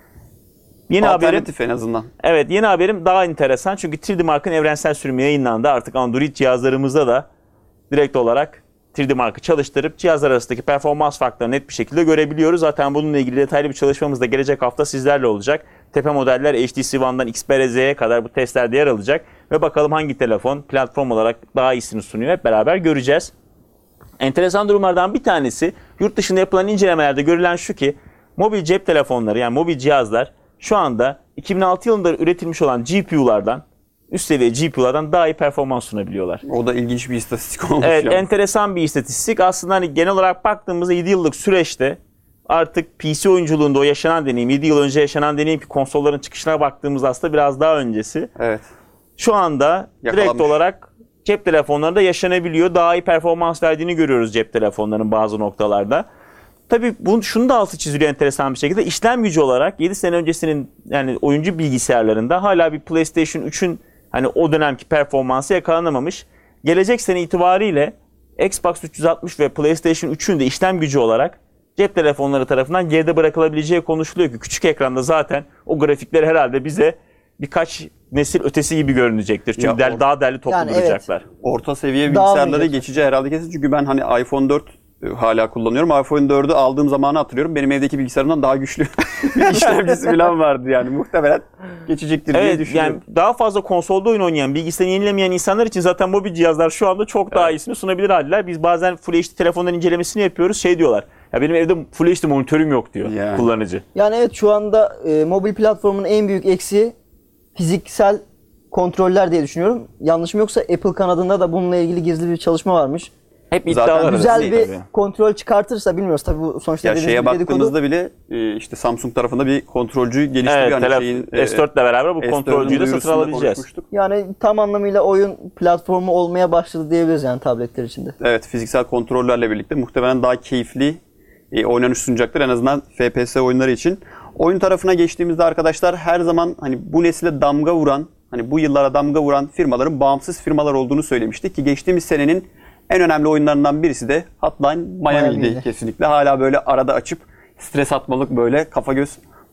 yeni haberim, Alternatif en azından. evet, yeni haberim daha enteresan. Çünkü 3D Mark'ın evrensel sürümü yayınlandı. Artık Android cihazlarımızda da direkt olarak 3D Mark'ı çalıştırıp cihazlar arasındaki performans farklarını net bir şekilde görebiliyoruz. Zaten bununla ilgili detaylı bir çalışmamız da gelecek hafta sizlerle olacak. Tepe modeller HTC One'dan Xperia Z'ye kadar bu testlerde yer alacak. Ve bakalım hangi telefon platform olarak daha iyisini sunuyor, hep beraber göreceğiz. Enteresan durumlardan bir tanesi, yurt dışında yapılan incelemelerde görülen şu ki mobil cep telefonları, yani mobil cihazlar şu anda 2006 yılında üretilmiş olan GPU'lardan, üst seviye GPU'lardan daha iyi performans sunabiliyorlar. O da ilginç bir istatistik olmuş. Evet, yani. enteresan bir istatistik. Aslında hani genel olarak baktığımızda 7 yıllık süreçte artık PC oyunculuğunda o yaşanan deneyim, 7 yıl önce yaşanan deneyim ki konsolların çıkışına baktığımızda aslında biraz daha öncesi. Evet. Şu anda direkt Yakalanmış. olarak cep telefonlarında yaşanabiliyor. Daha iyi performans verdiğini görüyoruz cep telefonlarının bazı noktalarda. Tabii şunu da altı çiziliyor enteresan bir şekilde. İşlem gücü olarak 7 sene öncesinin yani oyuncu bilgisayarlarında hala bir PlayStation 3'ün hani o dönemki performansı yakalanamamış. Gelecek sene itibariyle Xbox 360 ve PlayStation 3'ün de işlem gücü olarak cep telefonları tarafından geride bırakılabileceği konuşuluyor ki küçük ekranda zaten o grafikler herhalde bize birkaç nesil ötesi gibi görünecektir. Çünkü Ya daha değerli toplu Yani duracaklar. Orta seviye Dağılmayacak. bilgisayarlara geçici herhalde kesin. Çünkü ben hani iPhone 4 hala kullanıyorum. iPhone 4'ü aldığım zamanı hatırlıyorum. Benim evdeki bilgisayarımdan daha güçlü bir işlemcisi falan vardı yani. Muhtemelen geçecektir diye Evet, düşünüyorum. yani daha fazla konsolda oyun oynayan, bilgisayarını yenilemeyen insanlar için zaten mobil cihazlar şu anda çok daha iyisini sunabilir haldeler. Biz bazen Full HD telefonların incelemesini yapıyoruz. Şey diyorlar, ya benim evde Full HD monitörüm yok diyor Yani. kullanıcı. Yani evet, şu anda mobil platformun en büyük eksiği fiziksel kontroller diye düşünüyorum. Yanlışım yoksa Apple kanadında da bununla ilgili gizli bir çalışma varmış. Hep Zaten iddialar Güzel arası. bir Tabii. kontrol çıkartırsa bilmiyoruz tabii, bu sonuçta Ya dediğiniz şeye gibi dedikodu. baktığımızda bile işte Samsung tarafında bir kontrolcü geliştiriyor. Evet, Yani şeyin, S4 ile beraber bu S4'ün kontrolcüyü de satın duyurusunda alabileceğiz. konuşmuştuk. Yani tam anlamıyla oyun platformu olmaya başladı diyebiliriz yani tabletler içinde. Evet, fiziksel kontrollerle birlikte muhtemelen daha keyifli oynanış sunacaktır en azından FPS oyunları için. Oyun tarafına geçtiğimizde arkadaşlar her zaman hani bu nesile damga vuran, hani bu yıllara damga vuran firmaların bağımsız firmalar olduğunu söylemiştik ki geçtiğimiz senenin en önemli oyunlarından birisi de Hotline Miami'ydi Miami'ydi. kesinlikle. Hala böyle arada açıp stres atmalık böyle kafa göz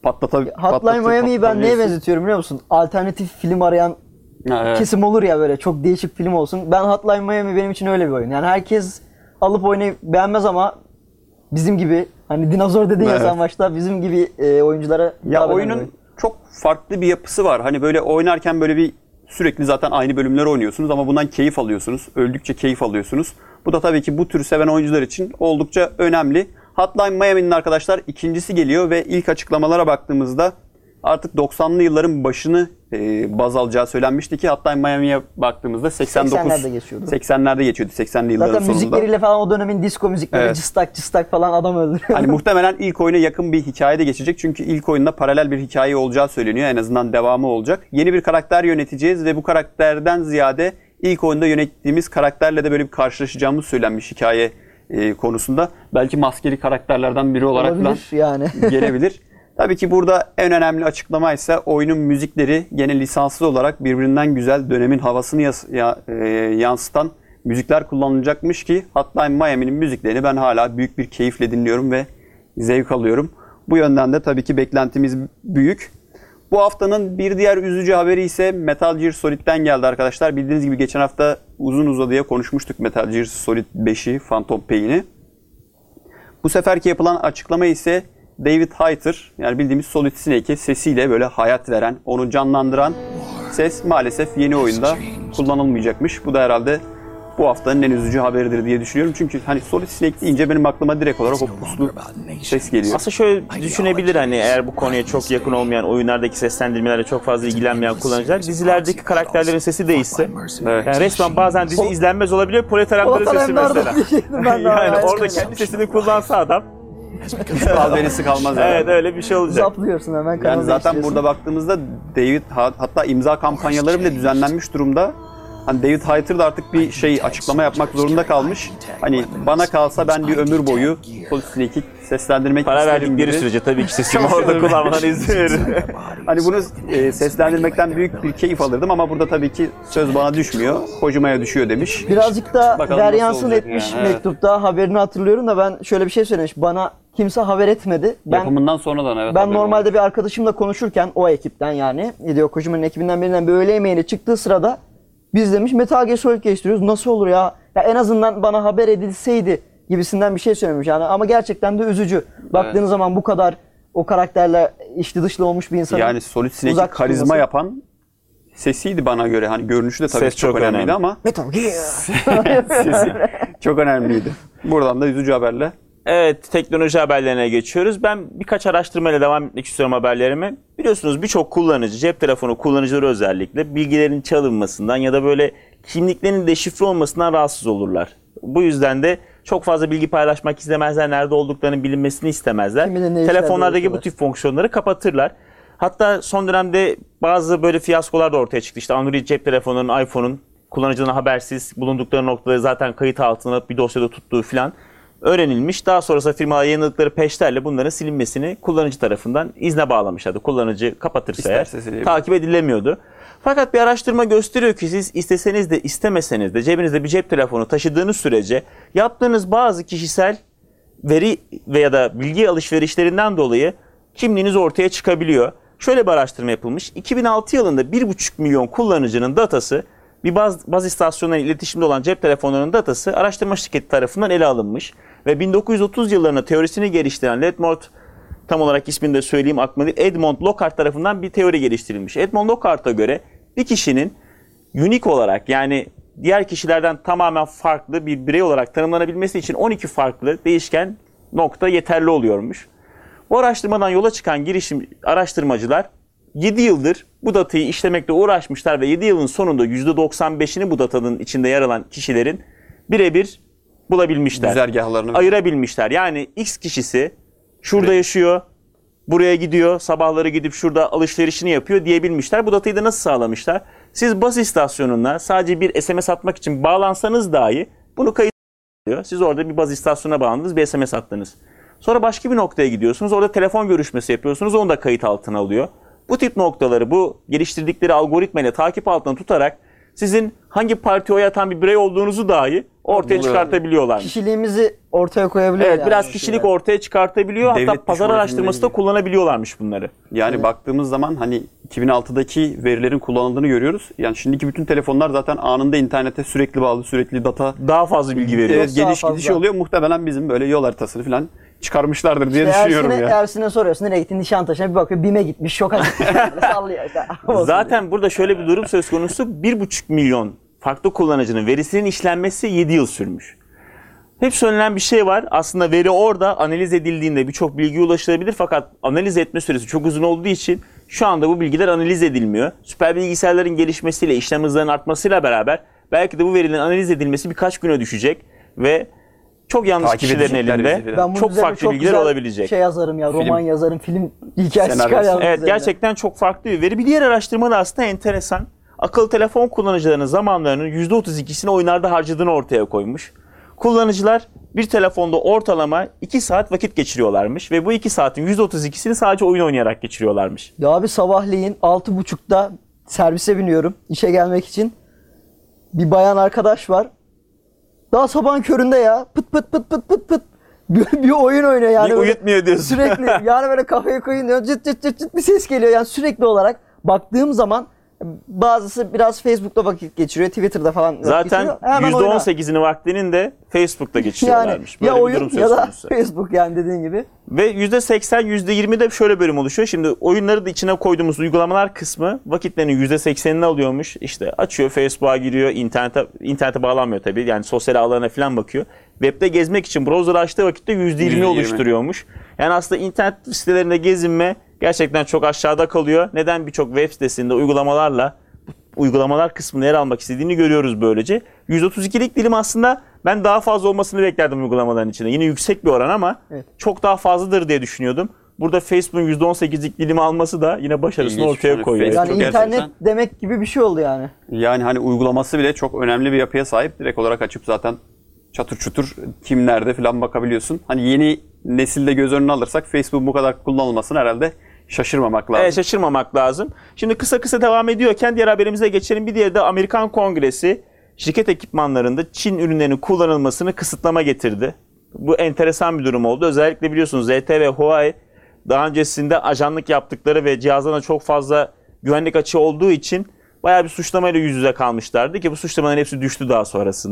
Hotline Miami'yi ben neye benzetiyorum biliyor musun? Alternatif film arayan Evet. kesim olur ya, böyle çok değişik film olsun. Ben Hotline Miami benim için öyle bir oyun. Yani herkes alıp oynayıp beğenmez ama bizim gibi, hani dinozor dedin ya Evet. sen başta, bizim gibi oyunculara Ya hitap eden bir oyunun oyun. çok farklı bir yapısı var. Hani böyle oynarken böyle bir sürekli zaten aynı bölümleri oynuyorsunuz ama bundan keyif alıyorsunuz. Öldükçe keyif alıyorsunuz. Bu da tabii ki bu türü seven oyuncular için oldukça önemli. Hotline Miami'nin arkadaşlar ikincisi geliyor ve ilk açıklamalara baktığımızda artık 90'lı yılların başını baz alacağı söylenmişti ki Hotline Miami'ye baktığımızda 80'lerde geçiyordu. 80'lerde geçiyordu 80'li yılların Zaten sonunda. müzikleriyle falan o dönemin disco müzikleri, Evet. cıstak cıstak falan adam öldürüyor. Hani muhtemelen ilk oyuna yakın bir hikayede geçecek. Çünkü ilk oyunda paralel bir hikaye olacağı söyleniyor. En azından devamı olacak. Yeni bir karakter yöneteceğiz ve bu karakterden ziyade ilk oyunda yönettiğimiz karakterle de böyle bir karşılaşacağımız söylenmiş hikaye konusunda. Belki maskeli karakterlerden biri olarak falan Olabilir yani. gelebilir. Tabii ki burada en önemli açıklama ise oyunun müzikleri gene lisanssız olarak birbirinden güzel dönemin havasını yansıtan müzikler kullanılacakmış ki Hotline Miami'nin müziklerini ben hala büyük bir keyifle dinliyorum ve zevk alıyorum. Bu yönden de tabii ki beklentimiz büyük. Bu haftanın bir diğer üzücü haberi ise Metal Gear Solid'den geldi arkadaşlar. Bildiğiniz gibi geçen hafta uzun uzadıya konuşmuştuk Metal Gear Solid 5'i, Phantom Pain'i. Bu seferki yapılan açıklama ise David Hayter, yani bildiğimiz Solid Snake'e sesiyle böyle hayat veren, onu canlandıran ses maalesef yeni oyunda kullanılmayacakmış. Bu da herhalde bu haftanın en üzücü haberidir diye düşünüyorum. Çünkü hani Solid Snake deyince benim aklıma direkt olarak o puslu ses geliyor. Aslında şöyle düşünebilir, hani eğer bu konuya çok yakın olmayan, oyunlardaki seslendirmelerle çok fazla ilgilenmeyen kullanıcılar, dizilerdeki karakterlerin sesi değişse. Evet. Yani resmen bazen dizi izlenmez olabiliyor. Polat Alemdar'ın sesi Alemdar'da mesela. diyecektim ben de. Yani Aynen. orada kendi sesini kullansa adam. Albenisi kalmaz. Evet, herhalde. öyle bir şey olacak. Zaplıyorsun hemen, kanalı Yani zaten değiştiriyorsun. burada baktığımızda David hatta imza kampanyaları bile düzenlenmiş durumda. Hani David Hayter da artık bir açıklama yapmak zorunda kalmış. Hani bana kalsa ben bir ömür boyu Solid Snake'i seslendirmek Para isterim verdikleri gibi. sürece tabii ki sesimi orada kullanmadan izin verin. Hani bunu seslendirmekten büyük bir keyif alırdım ama burada tabii ki söz bana düşmüyor. Kojima'ya düşüyor demiş. Birazcık da Bakalım nasıl deryansın olacak etmiş yani, evet. mektupta, haberini hatırlıyorum da ben şöyle bir şey söylemiş. Bana kimse haber etmedi. Yapımından sonradan evet. Ben haberi normalde bir arkadaşımla konuşurken o ekipten, yani Hideo Kojima'nın ekibinden birinden bir öğle yemeğine çıktığı sırada biz demiş Metal Gear Solid geliştiriyoruz. Nasıl olur ya? ya en azından bana haber edilseydi gibisinden bir şey söylemiş. Yani ama gerçekten de üzücü. Baktığınız zaman bu kadar o karakterle içli dışlı olmuş bir insanın Yani Solid Snake'in uzak karizma tutulması- yapan sesiydi bana göre. Hani görünüşü de tabii Ses ki çok çok önemliydi önemli. ama Metal Gear. sesi çok önemliydi. Buradan da üzücü haberle. Evet, teknoloji haberlerine geçiyoruz. Ben birkaç araştırmayla devam etmek istiyorum haberlerime. Biliyorsunuz birçok kullanıcı, cep telefonu kullanıcıları özellikle bilgilerin çalınmasından ya da böyle kimliklerinin deşifre olmasından rahatsız olurlar. Bu yüzden de çok fazla bilgi paylaşmak istemezler, nerede olduklarının bilinmesini istemezler. Kim bilir ne işlerde Telefonlardaki bu uğraşıyorlar. tip fonksiyonları kapatırlar. Hatta son dönemde bazı böyle fiyaskolar da ortaya çıktı. İşte Android cep telefonunun, iPhone'un kullanıcıdan habersiz bulundukları noktaları zaten kayıt altına bir dosyada tuttuğu falan öğrenilmiş. Daha sonrasında firmalar yayınladıkları peşlerle bunların silinmesini kullanıcı tarafından izne bağlamışlardı. Kullanıcı kapatırsa eğer İsterse silebilir. takip edilemiyordu. Fakat bir araştırma gösteriyor ki siz isteseniz de istemeseniz de cebinizde bir cep telefonu taşıdığınız sürece yaptığınız bazı kişisel veri veya da bilgi alışverişlerinden dolayı kimliğiniz ortaya çıkabiliyor. Şöyle bir araştırma yapılmış. 2006 yılında 1,5 milyon kullanıcının datası, bir baz istasyonlarıyla iletişimde olan cep telefonlarının datası araştırma şirketi tarafından ele alınmış. Ve 1930 yıllarında teorisini geliştiren tam olarak ismini de söyleyeyim aklıma değil, Edmond Lockhart tarafından bir teori geliştirilmiş. Edmond Lockhart'a göre bir kişinin unique olarak, yani diğer kişilerden tamamen farklı bir birey olarak tanımlanabilmesi için 12 farklı değişken nokta yeterli oluyormuş. Bu araştırmadan yola çıkan araştırmacılar 7 yıldır bu datayı işlemekle uğraşmışlar ve 7 yılın sonunda %95'ini bu datanın içinde yer alan kişilerin birebir bulabilmişler. Güzergahlarını Ayırabilmişler. Yani X kişisi şurada yaşıyor, buraya gidiyor, sabahları gidip şurada alışverişini yapıyor diyebilmişler. Bu datayı da nasıl sağlamışlar? Siz baz istasyonuna sadece bir SMS atmak için bağlansanız dahi bunu kayıt ediyor. Siz orada bir baz istasyonuna bağlandınız, bir SMS attınız. Sonra başka bir noktaya gidiyorsunuz, orada telefon görüşmesi yapıyorsunuz, onu da kayıt altına alıyor. Bu tip noktaları bu geliştirdikleri algoritmayla takip altına tutarak sizin hangi partiye oy atan bir birey olduğunuzu dahi ortaya çıkartabiliyorlar. Kişiliğimizi ortaya koyabiliyor. Evet, yani biraz bu kişilik şeyler. ortaya çıkartabiliyor. Hatta Devlet pazar düşmanı araştırması da filmleri gibi. kullanabiliyorlarmış bunları. Yani baktığımız zaman hani 2006'daki verilerin kullanıldığını görüyoruz. Yani şimdiki bütün telefonlar zaten anında internete sürekli bağlı, sürekli data Daha fazla bilgi veriyor. evet, Daha geliş fazla. gidiş oluyor. Muhtemelen bizim böyle yol haritasını falan çıkarmışlardır diye İşte düşünüyorum ya. Ersin'e soruyorsun nereye gittin, Nişantaşı'na bir bakıyor BİM'e gitmiş, şoka gitmiş. Sallıyor. Zaten burada şöyle bir durum söz konusu. 1,5 milyon farklı kullanıcının verisinin işlenmesi 7 yıl sürmüş. Hep söylenen bir şey var. Aslında veri orada analiz edildiğinde birçok bilgi ulaşılabilir, fakat analiz etme süresi çok uzun olduğu için şu anda bu bilgiler analiz edilmiyor. Süper bilgisayarların gelişmesiyle, işlem hızlarının artmasıyla beraber belki de bu verilerin analiz edilmesi birkaç güne düşecek ve çok yanlış Takip kişilerin edecekler elinde bizi falan. Ben bunun çok üzerine farklı bilgiler güzel olabilecek. Şey yazarım ya, roman yazarım, film hikayesi Senaryosu. çıkar yalnız Evet, üzerine. gerçekten çok farklı bir veri. Bir diğer araştırma da aslında enteresan. Akıllı telefon kullanıcılarının zamanlarının %32'sini oyunlarda harcadığını ortaya koymuş. Kullanıcılar bir telefonda ortalama 2 saat vakit geçiriyorlarmış ve bu 2 saatin %32'sini sadece oyun oynayarak geçiriyorlarmış. Ya abi sabahleyin 6.30'da servise biniyorum işe gelmek için. Bir bayan arkadaş var. Daha sabahın köründe ya pıt pıt pıt pıt pıt pıt bir oyun oynuyor yani. Bir böyle uyutmuyor diyorsun. Sürekli yani böyle kafaya koyun diyor, cıt cıt cıt cıt bir ses geliyor yani sürekli olarak. Baktığım zaman bazısı biraz Facebook'ta vakit geçiriyor, Twitter'da falan vakit Zaten geçiriyor. Hemen oyna. %18'ini vaktinin de Facebook'ta yani geçiriyorlarmış. Böyle ya bir oyun durum söz ya da konusu. Facebook yani dediğin gibi. Ve %80, %20'de şöyle bölüm oluşuyor. Şimdi oyunları da içine koyduğumuz uygulamalar kısmı vakitlerinin %80'ini alıyormuş. İşte açıyor, Facebook'a giriyor, internete bağlanmıyor tabii. Yani sosyal ağlarına falan bakıyor. Web'de gezmek için browser açtığı vakitte %20 oluşturuyormuş. Yani aslında internet sitelerinde gezinme gerçekten çok aşağıda kalıyor. Neden? Birçok web sitesinde uygulamalar kısmında yer almak istediğini görüyoruz böylece. 132'lik dilim aslında ben daha fazla olmasını beklerdim uygulamaların içinde. Yine yüksek bir oran ama Evet. çok daha fazladır diye düşünüyordum. Burada Facebook'un %18'lik dilimi alması da yine başarısını İlginç. ortaya Yani koyuyor. Facebook Yani gerçekten- internet demek gibi bir şey oldu yani. Yani hani uygulaması bile çok önemli bir yapıya sahip. Direkt olarak açıp zaten çatır çutur kim nerede falan bakabiliyorsun. Hani yeni nesilde göz önüne alırsak Facebook bu kadar kullanılmasını herhalde şaşırmamak lazım. Evet, şaşırmamak lazım. Şimdi kısa devam ediyorken diğer haberimize geçelim. Bir diğeri de Amerikan Kongresi şirket ekipmanlarında Çin ürünlerinin kullanılmasını kısıtlama getirdi. Bu enteresan bir durum oldu. Özellikle biliyorsunuz ZTE ve Huawei daha öncesinde ajanlık yaptıkları ve cihazlarına çok fazla güvenlik açığı olduğu için bayağı bir suçlamayla yüz yüze kalmışlardı ki bu suçlamaların hepsi düştü daha sonrasında.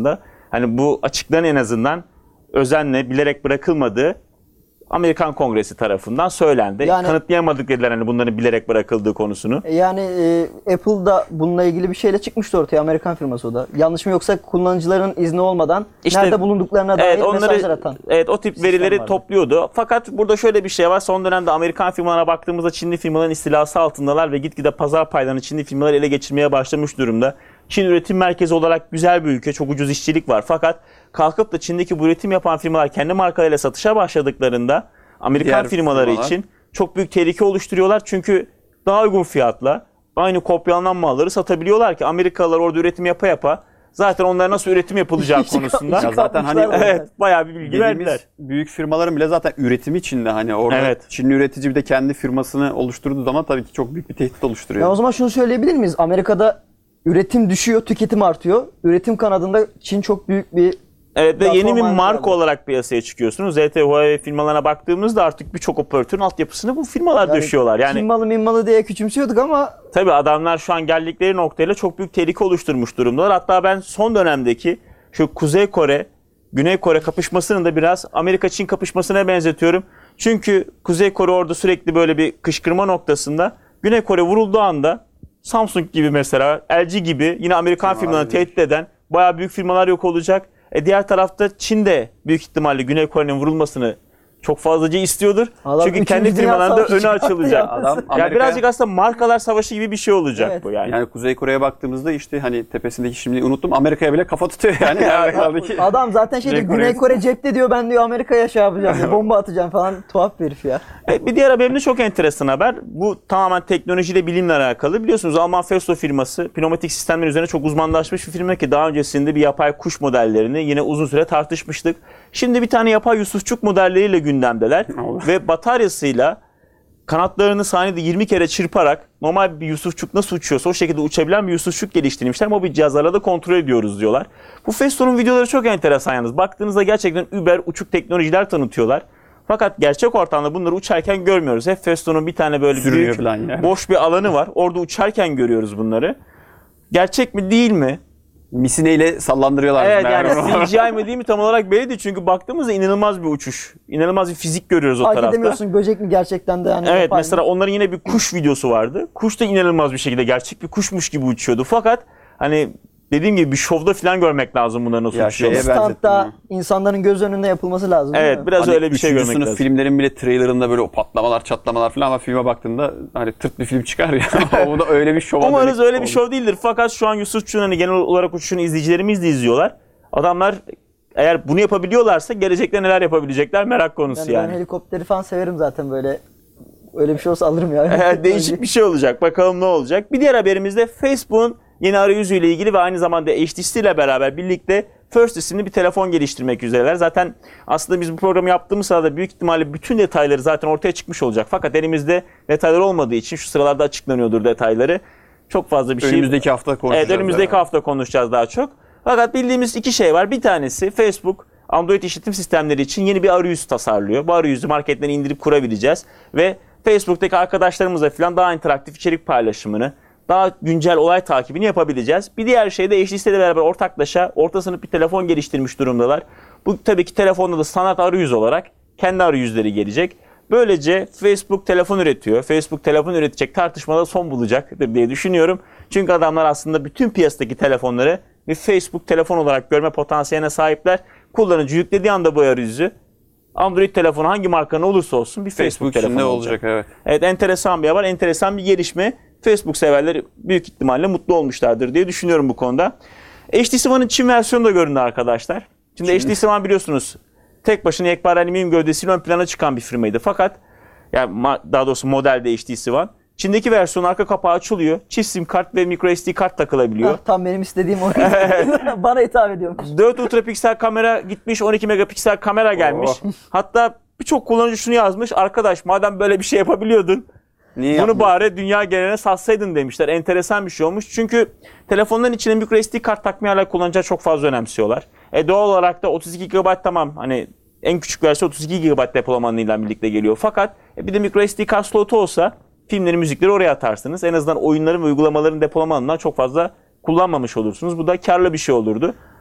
hani bu açıkların en azından özenle bilerek bırakılmadığı Amerikan Kongresi tarafından söylendi. Yani, kanıtlayamadık dediler hani bunların bilerek bırakıldığı konusunu. Yani Apple da bununla ilgili bir şeyle çıkmıştı ortaya, Amerikan firması o da. Yanlış mı yoksa kullanıcıların izni olmadan nerede bulunduklarına dair mesajlar atan. Evet, o tip verileri vardı, topluyordu. Fakat burada şöyle bir şey var. Son dönemde Amerikan firmalarına baktığımızda Çinli firmaların istilası altındalar ve gitgide pazar paylarını Çinli firmalar ele geçirmeye başlamış durumda. Çin üretim merkezi olarak güzel bir ülke, çok ucuz işçilik var. Fakat kalkıp da Çin'deki bu üretim yapan firmalar kendi markalarıyla satışa başladıklarında Amerikan firmaları için çok büyük tehlike oluşturuyorlar. Çünkü daha uygun fiyatla aynı kopyalanan malları satabiliyorlar ki Amerikalılar orada üretim yapa yapa zaten onlara nasıl üretim yapılacağı konusunda ya zaten hani evet, bayağı bir bilgi verdiler. Büyük firmaların bile zaten üretimi içinde hani orada Çinli üretici bir de kendi firmasını oluşturduğu zaman tabii ki çok büyük bir tehdit oluşturuyor. Ya o zaman şunu söyleyebilir miyiz? Amerika'da üretim düşüyor, tüketim artıyor. Üretim kanadında Çin çok büyük bir evet ve yeni bir marka olarak piyasaya çıkıyorsunuz. ZTE, Huawei firmalarına baktığımızda artık birçok operatörün altyapısını bu firmalar döşüyorlar. Yani Çin malı min malı diye küçümsüyorduk ama tabii adamlar şu an geldikleri noktayla çok büyük tehlike oluşturmuş durumdalar. Hatta ben son dönemdeki şu Kuzey Kore, Güney Kore kapışmasını da biraz Amerika-Çin kapışmasına benzetiyorum. Çünkü Kuzey Kore orada sürekli böyle bir kışkırma noktasında. Güney Kore vurulduğu anda Samsung gibi mesela, LG gibi yine Amerikan firmalarını tehdit eden bayağı büyük firmalar yok olacak. Diğer tarafta Çin de büyük ihtimalle Güney Kore'nin vurulmasını çok fazlaca istiyordur. Adam çünkü kendi firmalarında önü açılacak. Yani birazcık aslında markalar savaşı gibi bir şey olacak bu yani. Yani Kuzey Kore'ye baktığımızda işte hani tepesindeki şimdi unuttum, Amerika'ya bile kafa tutuyor yani. Adam zaten Güney Kore cepte diyor, ben diyor Amerika'ya şey yapacağım, bomba atacağım falan, tuhaf bir herif ya. Bir diğer haberim de çok enteresan haber. Bu tamamen teknolojiyle, bilimle alakalı. Biliyorsunuz Alman Festo firması pneumatik sistemler üzerine çok uzmanlaşmış bir firma ki daha öncesinde bir yapay kuş modellerini yine uzun süre tartışmıştık. Şimdi bir tane yapay Yusufçuk modelleriyle gündemdeler ve bataryasıyla kanatlarını saniyede 20 kere çırparak normal bir Yusufçuk nasıl uçuyorsa o şekilde uçabilen bir Yusufçuk geliştirmişler. Mobil cihazlarla da kontrol ediyoruz diyorlar. Bu Festo'nun videoları çok enteresan yalnız. Baktığınızda gerçekten über uçuk teknolojiler tanıtıyorlar. Fakat gerçek ortamda bunları uçarken görmüyoruz. Hep Festo'nun bir tane böyle büyük boş bir alanı var. Orada uçarken görüyoruz bunları. Gerçek mi değil mi? Misineyle sallandırıyorlar. Evet yani CGI mi değil mi tam olarak belli değil. Çünkü baktığımızda inanılmaz bir uçuş. İnanılmaz bir fizik görüyoruz o tarafta. Fark edemiyorsun böcek mi gerçekten de yani. Evet mesela onların yine bir kuş videosu vardı. Kuş da inanılmaz bir şekilde gerçek bir kuşmuş gibi uçuyordu. Fakat hani dediğim gibi bir şovda falan görmek lazım bunların nasıl uçuyorlar. Standta insanların göz önünde yapılması lazım. Evet biraz hani öyle bir şey görmek lazım. Filmlerin bile trailerında böyle o patlamalar çatlamalar falan ama filme baktığında hani tırt bir film çıkar ya. O da öyle bir şov. Umarız öyle bir şov değildir. Fakat şu an Yusufçu'nun hani genel olarak uçuşunu izleyicilerimiz de izliyorlar. Adamlar eğer bunu yapabiliyorlarsa gelecekte neler yapabilecekler merak konusu yani. Ben helikopteri falan severim zaten böyle. Öyle bir şey olsa alırım ya. Değişik bir şey olacak. Bakalım ne olacak. Bir diğer haberimiz de Facebook'un yeni arayüzüyle ilgili ve aynı zamanda HTC ile beraber birlikte First isimli bir telefon geliştirmek üzereler. Zaten aslında biz bu programı yaptığımız sırada büyük ihtimalle bütün detayları zaten ortaya çıkmış olacak. Fakat elimizde detaylar olmadığı için şu sıralarda açıklanıyordur detayları. Çok fazla bir şey. Önümüzdeki hafta konuşacağız. Evet önümüzdeki hafta konuşacağız daha çok. Fakat bildiğimiz iki şey var. Bir tanesi Facebook Android işletim sistemleri için yeni bir arayüz tasarlıyor. Bu arayüzü marketten indirip kurabileceğiz. Ve Facebook'taki arkadaşlarımızla falan daha interaktif içerik paylaşımını, daha güncel olay takibini yapabileceğiz. Bir diğer şey de HTC ile beraber ortaklaşa orta sınıf bir telefon geliştirmiş durumdalar. Bu tabii ki telefonda da standart arayüz olarak kendi arayüzleri gelecek. Böylece Facebook telefon üretiyor. Facebook telefon üretecek tartışmada son bulacaktır diye düşünüyorum. Çünkü adamlar aslında bütün piyasadaki telefonları bir Facebook telefon olarak görme potansiyeline sahipler. Kullanıcı yüklediği anda bu arayüzü Android telefonu hangi markanın olursa olsun bir Facebook telefonu olacak. Evet. Evet enteresan bir haber, enteresan bir gelişme. Facebook severleri büyük ihtimalle mutlu olmuşlardır diye düşünüyorum bu konuda. HTC One'ın Çin versiyonu da göründü arkadaşlar. Şimdi HTC One biliyorsunuz tek başına yekpare alüminyum gövdesiyle ön plana çıkan bir firmaydı. Fakat yani daha doğrusu modelde HTC One. Çin'deki versiyonun arka kapağı açılıyor. Çift sim kart ve microSD kart takılabiliyor. Tam benim istediğim o. Bana hitap ediyormuş. 4 ultrapiksel kamera gitmiş, 12 megapiksel kamera gelmiş. Hatta birçok kullanıcı şunu yazmış. Arkadaş madem böyle bir şey yapabiliyordun, bunu bari dünya geneline satsaydın demişler. Enteresan bir şey olmuş. Çünkü telefonların içine microSD kart takmaya hala kullanıcılar çok fazla önemsiyorlar. Doğal olarak da 32 GB tamam hani en küçük versiyon 32 GB depolamanıyla birlikte geliyor. Fakat bir de microSD kart slotu olsa filmleri, müzikleri oraya atarsınız. En azından oyunların ve uygulamaların depolamanından çok fazla kullanmamış olursunuz. Bu da karlı bir şey olurdu.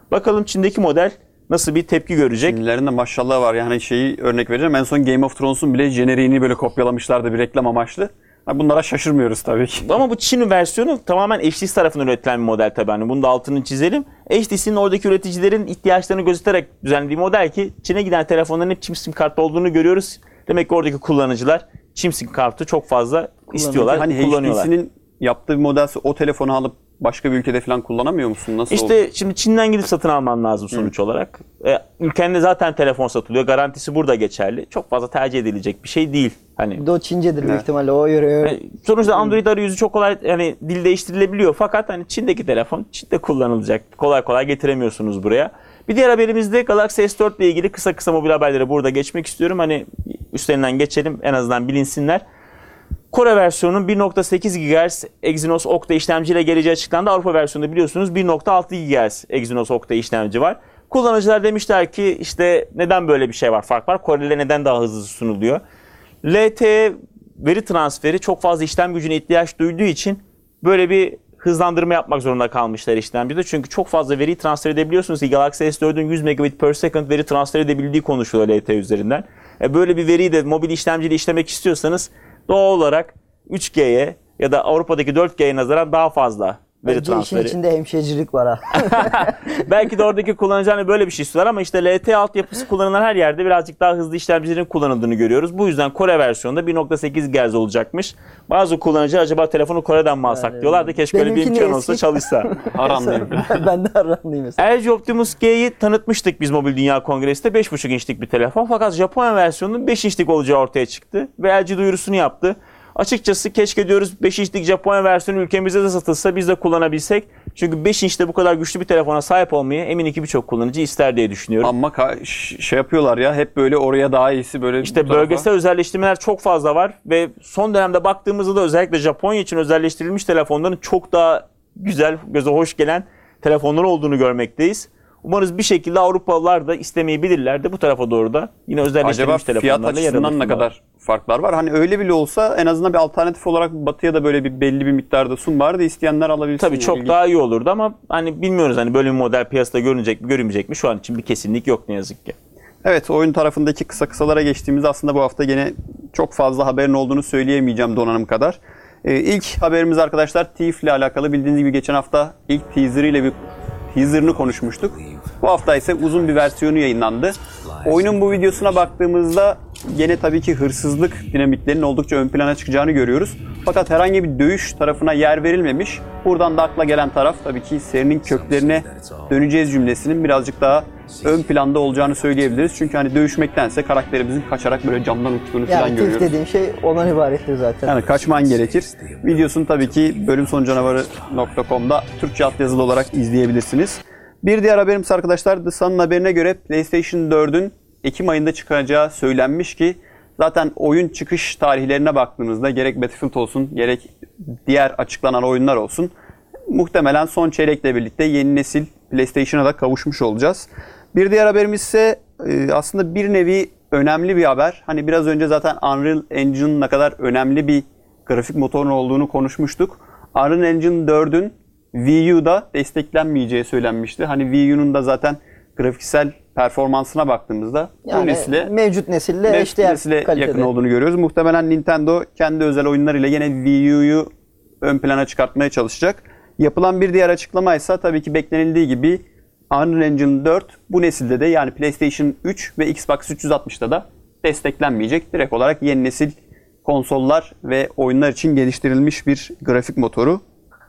Bakalım Çin'deki model nasıl bir tepki görecek? Çinlilerin de maşallah var. Yani şeyi örnek vereceğim. En son Game of Thrones'un bile jeneriğini böyle kopyalamışlardı bir reklam amaçlı. Bunlara şaşırmıyoruz tabii ki. Ama bu Çin versiyonu tamamen HTC tarafından üretilen bir model tabii. Hani bunu da altını çizelim. HTC'nin oradaki üreticilerin ihtiyaçlarını gözeterek düzenlediği model ki Çin'e giden telefonların hep çip sim kartlı olduğunu görüyoruz. Demek ki oradaki kullanıcılar çip sim kartı çok fazla istiyorlar, Hani kullanıyorlar. HTC'nin yaptığı bir modelse o telefonu alıp başka bir ülkede falan kullanamıyor musun? Nasıl oldu? İşte şimdi Çin'den gidip satın alman lazım sonuç olarak. Ülkende zaten telefon satılıyor. Garantisi burada geçerli. Çok fazla tercih edilecek bir şey değil. Hani Bir de o Çincedir büyük ihtimalle o yürüyor. sonuçta Android arayüzü çok kolay yani dil değiştirilebiliyor. Fakat hani Çin'deki telefon Çin'de kullanılacak. Kolay kolay getiremiyorsunuz buraya. Bir diğer haberimizde Galaxy S4 ile ilgili kısa mobil haberleri burada geçmek istiyorum. Hani üstlerinden geçelim en azından bilinsinler. Kore versiyonunun 1.8 GHz Exynos Octa işlemciyle geleceği açıklandı. Avrupa versiyonunda biliyorsunuz 1.6 GHz Exynos Octa işlemci var. Kullanıcılar demişler ki işte neden böyle bir şey var, fark var. Korelilere neden daha hızlı sunuluyor? LTE veri transferi çok fazla işlem gücüne ihtiyaç duyduğu için böyle bir hızlandırma yapmak zorunda kalmışlar işlemcide. Çünkü çok fazla veriyi transfer edebiliyorsunuz ki Galaxy S4'ün 100 megabit per second veri transfer edebildiği konuşuluyor LTE üzerinden. Böyle bir veriyi de mobil işlemciyle işlemek istiyorsanız doğal olarak 3G'ye ya da Avrupa'daki 4G'ye nazaran daha fazla veri Bence transferi. işin içinde hemşirecilik var ha. Belki de oradaki kullanıcılar böyle bir şey istiyorlar ama işte LTE altyapısı kullanılan her yerde birazcık daha hızlı işlemcilerin kullanıldığını görüyoruz. Bu yüzden Kore versiyonunda 1.8 GHz olacakmış. Bazı kullanıcılar acaba telefonu Kore'den mi alsak diyorlar da keşke öyle bir Benimkini imkan olsa eski- çalışsa. Aranlıyım. Ben de aranlıyım mesela. LG Optimus G'yi tanıtmıştık biz Mobil Dünya Kongresi'nde. 5.5 inçlik bir telefon. Fakat Japonya versiyonunun 5 inçlik olacağı ortaya çıktı. Ve LG duyurusunu yaptı. Açıkçası keşke diyoruz 5 inçlik Japonya versiyonu ülkemizde de satılsa biz de kullanabilsek. Çünkü 5 inçte bu kadar güçlü bir telefona sahip olmayı eminim ki birçok kullanıcı ister diye düşünüyorum. Ama şey yapıyorlar ya, hep böyle oraya daha iyisi böyle İşte bu tarafa. bölgesel özelleştirmeler çok fazla var ve son dönemde baktığımızda da özellikle Japonya için özelleştirilmiş telefonların çok daha güzel, göze hoş gelen telefonlar olduğunu görmekteyiz. Umarız bir şekilde Avrupalılar da istemeyebilirler de bu tarafa doğru da yine Acaba özelleştirilmiş fiyat telefonlarla yer açısından ne alırlar. kadar farklar var? Hani öyle bile olsa en azından bir alternatif olarak Batı'ya da böyle bir belli bir miktarda sun bari de isteyenler alabilsin. Tabii Yani çok daha iyi olurdu ama hani bilmiyoruz hani böyle bir model piyasada görünecek mi görünmeyecek mi şu an için bir kesinlik yok ne yazık ki. Evet, oyun tarafındaki kısalara geçtiğimizde aslında bu hafta gene çok fazla haberin olduğunu söyleyemeyeceğim donanım kadar. İlk haberimiz arkadaşlar Thief ile alakalı. Bildiğiniz gibi geçen hafta ilk teaser'ını konuşmuştuk. Bu hafta ise uzun bir versiyonu yayınlandı. Oyunun bu videosuna baktığımızda gene tabii ki hırsızlık dinamiklerinin oldukça ön plana çıkacağını görüyoruz. Fakat herhangi bir dövüş tarafına yer verilmemiş. Buradan da akla gelen taraf tabii ki serinin köklerine döneceğiz cümlesinin birazcık daha ön planda olacağını söyleyebiliriz. Çünkü hani dövüşmektense karakterimizin kaçarak böyle camdan uçtuğunu falan Yani görüyoruz. TIF dediğin şey ondan ibarettir zaten. Yani kaçman gerekir. Videosunu tabii ki bölümsonucanavarı.com'da Türkçe altyazılı olarak izleyebilirsiniz. Bir diğer haberimiz arkadaşlar The Sun'ın haberine göre PlayStation 4'ün Ekim ayında çıkacağı söylenmiş ki zaten oyun çıkış tarihlerine baktığımızda gerek Battlefield olsun gerek diğer açıklanan oyunlar olsun muhtemelen son çeyrekle birlikte yeni nesil PlayStation'a da kavuşmuş olacağız. Bir diğer haberimiz ise aslında bir nevi önemli bir haber. Hani biraz önce zaten Unreal Engine'ın ne kadar önemli bir grafik motorun olduğunu konuşmuştuk. Unreal Engine 4'ün Wii U'da desteklenmeyeceği söylenmişti. Hani Wii U'nun da zaten grafiksel performansına baktığımızda bu Yani nesile mevcut nesille eşdeğer kalitede. yakın olduğunu görüyoruz. Muhtemelen Nintendo kendi özel oyunlarıyla yine Wii U'yu ön plana çıkartmaya çalışacak. Yapılan bir diğer açıklama ise tabii ki beklenildiği gibi Unreal Engine 4 bu nesilde de yani PlayStation 3 ve Xbox 360'da da desteklenmeyecek. Direkt olarak yeni nesil konsollar ve oyunlar için geliştirilmiş bir grafik motoru.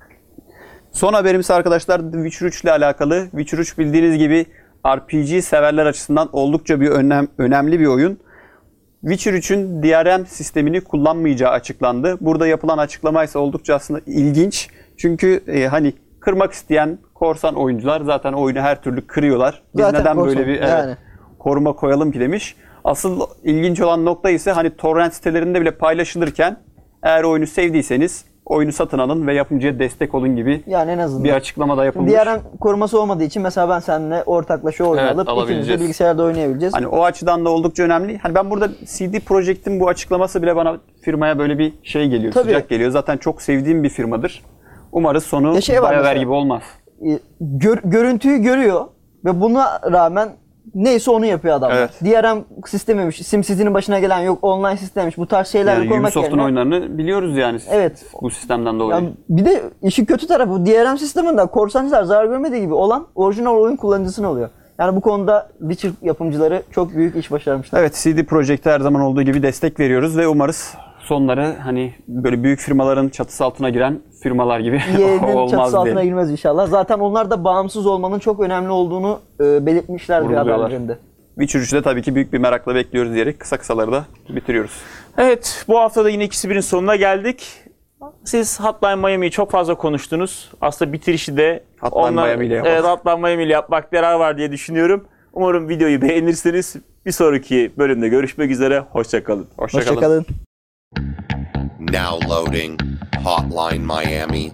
Son haberimiz arkadaşlar The Witcher 3 ile alakalı. Witcher 3 bildiğiniz gibi RPG severler açısından oldukça bir önemli bir oyun. Witcher 3'ün DRM sistemini kullanmayacağı açıklandı. Burada yapılan açıklama ise oldukça aslında ilginç. Çünkü hani kırmak isteyen korsan oyuncular zaten oyunu her türlü kırıyorlar. Biz Zaten neden korsan, böyle bir yani. koruma koyalım ki demiş. Asıl ilginç olan nokta ise hani torrent sitelerinde bile paylaşılırken eğer oyunu sevdiyseniz oyunu satın alın ve yapımcıya destek olun gibi Yani en azından. bir açıklama da yapılmış. DRM koruması olmadığı için mesela ben seninle ortaklaşa oyunu Evet, alıp ikimiz de alabileceğiz. bilgisayarda oynayabileceğiz. Hani o açıdan da oldukça önemli. Hani ben burada CD Projekt'in bu açıklaması bile bana firmaya böyle bir şey geliyor, Tabii. sıcak geliyor. Zaten çok sevdiğim bir firmadır. Umarız sonu Ya şey var BioWare mesela. gibi olmaz. Görüntüyü görüyor. ve buna rağmen neyse onu yapıyor adamlar. Evet. DRM sistemiymiş, SimCity'nin başına gelen yok online sistemmiş, bu tarz şeyler Yani koymak Ubisoft'un yerine. oyunlarını biliyoruz yani Evet. bu sistemden dolayı. Yani bir de işin kötü tarafı bu DRM sisteminden korsancılar zarar görmediği gibi olan orijinal oyun kullanıcısına oluyor. Yani bu konuda Witcher yapımcıları çok büyük iş başarmışlar. Evet, CD Projekt'e her zaman olduğu gibi destek veriyoruz ve umarız sonları hani böyle büyük firmaların çatısı altına giren firmalar gibi EA'nin olmaz çatısı altına diye. girmez inşallah. Zaten onlar da bağımsız olmanın çok önemli olduğunu belirtmişler bir Vurguluyorlar. haberlerinde. Witcher 3'ü de tabii ki büyük bir merakla bekliyoruz diyerek kısa kısaları da bitiriyoruz. Evet, bu hafta da yine ikisi birin sonuna geldik. Siz Hotline Miami'yi çok fazla konuştunuz. Aslında bitirişi de Hotline Miami ile yapalım. Evet, Hotline Miami ile yapmak yarar var diye düşünüyorum. Umarım videoyu beğenirsiniz. Bir sonraki bölümde görüşmek üzere. Hoşça kalın. Hoşçakalın. Now loading Hotline Miami.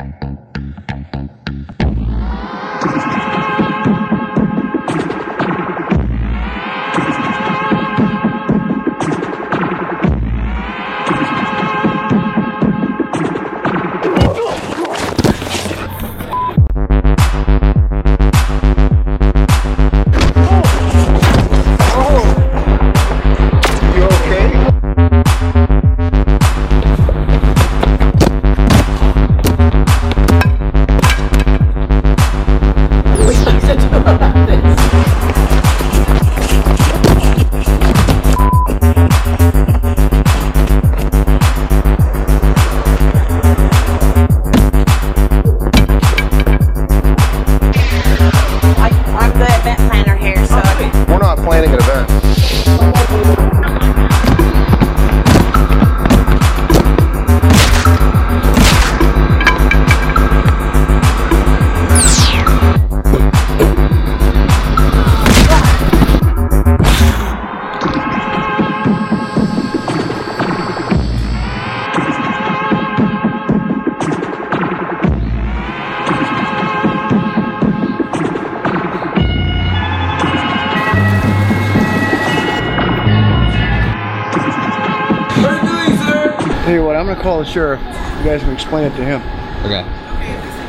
I'm the event planner here, so We're not planning an event. Tell you what, I'm gonna call the sheriff. You guys can explain it to him. Okay.